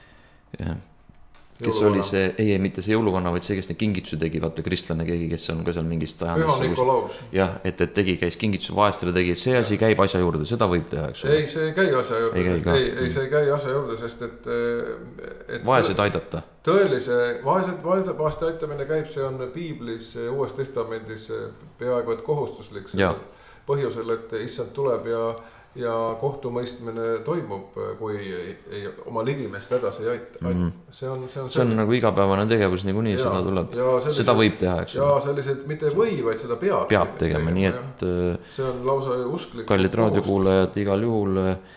ja, kes jõuluvana. Oli see, ei, ei, mitte see jõuluvana, vaid see, kes need kingituse tegi, vaata kristlane keegi, kes on ka seal mingist Püha Nikolaus. Jah, et, et tegi, käis kingituse vaestele tegi, et see asi ja. Käib asja juurde, seda võib teha, eks ole. Ei, see ei käi asja juurde, ei, käi ei, ei, see ei käi asja juurde, sest et, et vaesed aidata. Tõelise, vaesed, vaesed vaeste aitamine käib, see on piiblis, uues testamendis peaaegu et kohustuslik põhjusel, et issand tuleb ja ja kohtumõistmine toimub, kui ei, ei, oma ligimest edasi ei aita. Mm -hmm. See on, see on, see on nagu igapäevane tegevus, nii kuni seda tuleb, sellised, seda võib teha, eks. Ja sellised, mitte ei või, vaid seda peab. Peab tegema, nii et see on lausa usklik. Kallid raadiokuulajad, igal juhul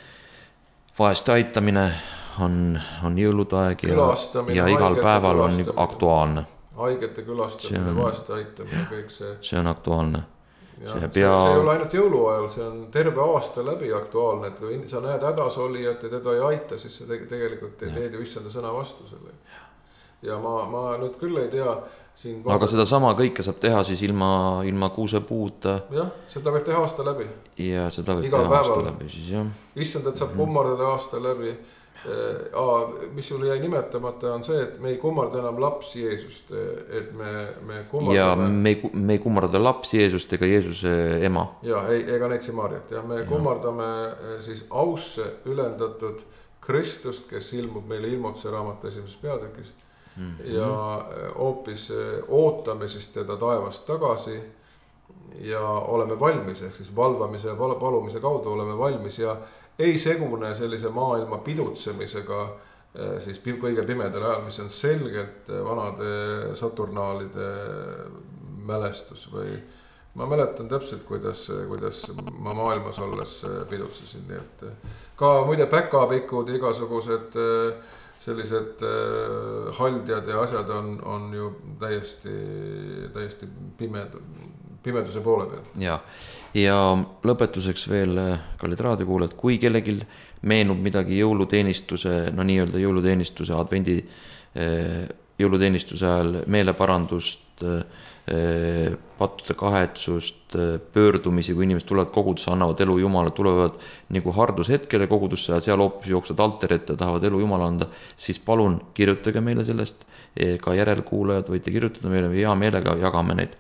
vaeste aitamine on, on jõulutaeg ja, ja igal päeval on aktuaalne. Haigete külastamine, vaeste aitamine, kõik see. See on aktuaalne. Ja, see, pea... see ei ole ainult jõuluajal, see on terve aasta läbi aktuaalne, et kui sa näed hädas olijat ja teda ei aita, siis sa tegelikult teed ju issanda sõna vastu selle. Ja ma, ma nüüd küll ei tea siin... Aga seda sama kõike saab teha siis ilma, ilma kuusepuuta. Jah, seda võib teha aasta läbi. Ja seda võib igal teha päeval. Aasta läbi siis, jah. Issandat saab kummardada aasta läbi. Mis sul jäi nimetamata on see, et me ei kummarda enam laps Jeesust, et me, me kummardame... Ja me ei, me ei kummarda laps Jeesust ega Jeesuse ema. Ja, ei, ega neitsi Maarjat. Ja me ja. kummardame siis ausse ülendatud Kristust, kes ilmub meile ilmutuse raamatu esimeses peatükis. Mm -hmm. Ja hoopis ootame siis teda taevast tagasi ja oleme valmis, ehk siis valvamise ja palumise kaudu oleme valmis ja ei segune sellise maailma pidutsemisega siis kõige pimedal ajal, mis on selgelt vanade saturnaalide mälestus või ma mäletan täpselt, kuidas, kuidas ma maailmas olles pidutsesin, nii et ka muide päkapikud, igasugused sellised haldjad ja asjad on, on ju täiesti, täiesti pimed, pimeduse poole peal. Ja, ja lõpetuseks veel, kallid raadiokuulajad, kui kellegil meenub midagi jõuluteenistuse, no nii öelda jõuluteenistuse, advendi jõuluteenistuse ajal meeleparandust, pattude kahetsust, pöördumisi, kui inimesed tulevad kogudusse, annavad elu Jumala, tulevad nagu hardushetkele kogudusse ja seal hoopis jooksvad altari ette, tahavad elu Jumala anda, siis palun kirjutage meile sellest, ka järelkuulajad võite kirjutada meile, hea meelega jagame neid.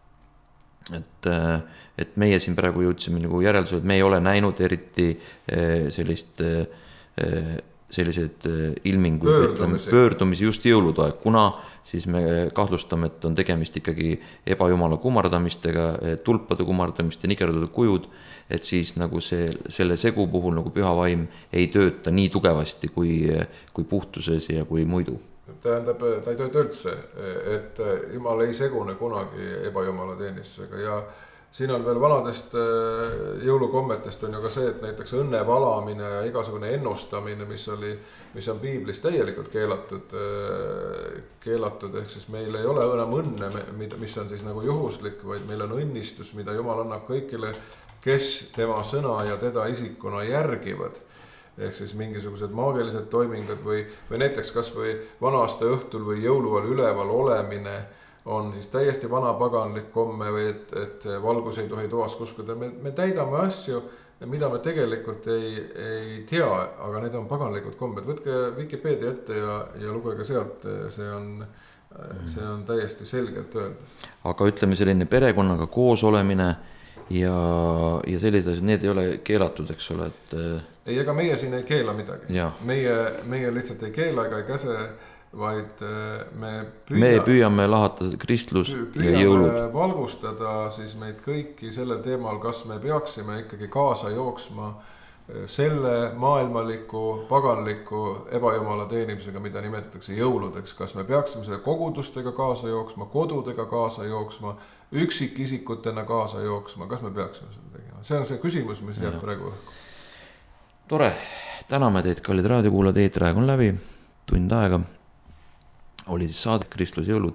Et, et meie siin praegu jõudsime nagu järeldusel, et me ei ole näinud eriti sellist, selliseid ilminguid, pöördumisi. pöördumisi just jõulude aeg, kuna siis me kahtlustame, et on tegemist ikkagi ebajumala kummardamistega, tulpade kummardamist ja nikerdatud kujud, et siis nagu see, selle segu puhul nagu püha vaim ei tööta nii tugevasti kui, kui puhtuses ja kui muidu. Tähendab, ta ei tööta üldse, et Jumal ei segune kunagi ebajumala teenistusega ja siin on veel vanadest jõulukommetest on ju ka see, et näiteks õnne valamine ja igasugune ennustamine, mis oli, mis on piiblis täielikult keelatud, keelatud, ehk siis meil ei ole enam õnne, mis on siis nagu juhuslik, vaid meil on õnnistus, mida Jumal annab kõigile, kes tema sõna ja teda isikuna järgivad. Ehk siis mingisugused maagilised toimingud või, või näiteks kas või vana aasta õhtul või jõuluajal üleval olemine on siis täiesti vanapaganlik komme või et, et valgus ei tohi toas kuskuda. Me, me täidame asju, mida me tegelikult ei, ei tea, aga need on paganlikud kommed. Võtke Wikipedia ette ja, ja lugege sealt, see on, see on täiesti selgelt öeldud. Aga ütleme selline perekonnaga koos olemine ja, ja sellised, need ei ole keelatud, eks ole, et... Ei, ega meie siin ei keela midagi. Meie, meie lihtsalt ei keela ega ei käse, vaid me püüa, me püüame lahata kristlus ja jõulud. Valgustada siis meid kõiki sellel teemal, kas me peaksime ikkagi kaasa jooksma selle maailmaliku, paganliku ebajumala teenimisega, mida nimetatakse jõuludeks. Kas me peaksime selle kogudustega kaasa jooksma, kodudega kaasa jooksma, üksikisikutena kaasa jooksma, kas me peaksime seda tegema? See on see küsimus, mis jääb praegu. Tore, täname teid, kallid raadiokuulajad, eetriaeg on läbi, tund aega oli siis saade Kristlus jõulud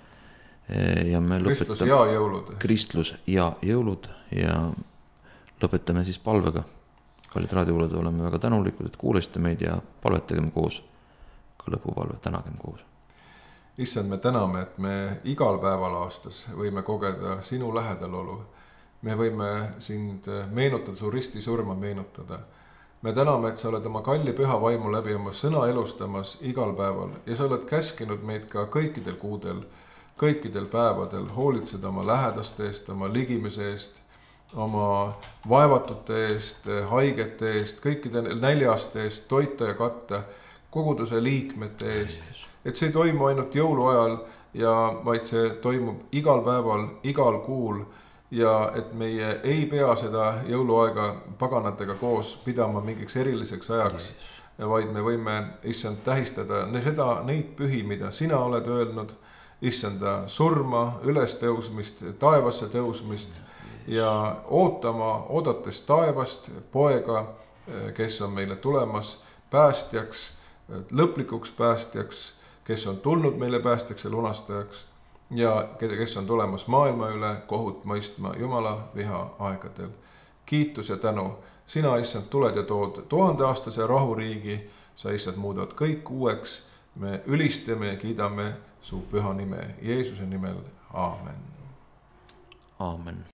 ja me Kristlus lõpetame, ja jõulud Kristlus ja jõulud ja lõpetame siis palvega. Kallid raadiokuulajad, oleme väga tänulikud, et kuulasite meid ja palvetagem koos, ka lõpupalve, tänagem koos. Issand, me täname, et me igal päeval aastas võime kogeda sinu lähedalolu. Me võime sind meenutada, su risti surma meenutada. Me täname, et sa oled oma kalli püha vaimu läbi oma sõna elustamas igal päeval ja sa oled käskinud meid ka kõikidel kuudel, kõikidel päevadel hoolitseda oma lähedaste eest, oma ligimise eest, oma vaevatute eest, haigete eest, kõikide näljaste eest, toita ja katta, koguduse liikmete eest. Et see ei toimu ainult jõuluajal, ja vaid see toimub igal päeval, igal kuul ja et meie ei pea seda jõuluaega paganatega koos pidama mingiks eriliseks ajaks, vaid me võime issand tähistada ne seda, neid pühi, mida sina oled öelnud, issanda surma, üles tõusmist, taevasse tõusmist ja ootama, oodates taevast poega, kes on meile tulemas päästjaks, lõplikuks päästjaks, kes on tulnud meile päästjaks ja lunastajaks ja kes on tulemas maailma üle kohut mõistma Jumala viha aegadel. Kiitus ja tänu, sina issand tuled ja tood tuhandeaastase rahuriigi, sa issand muudad kõik uueks, me ülistame ja kiidame su püha nime Jeesuse nimel, aamen. Aamen.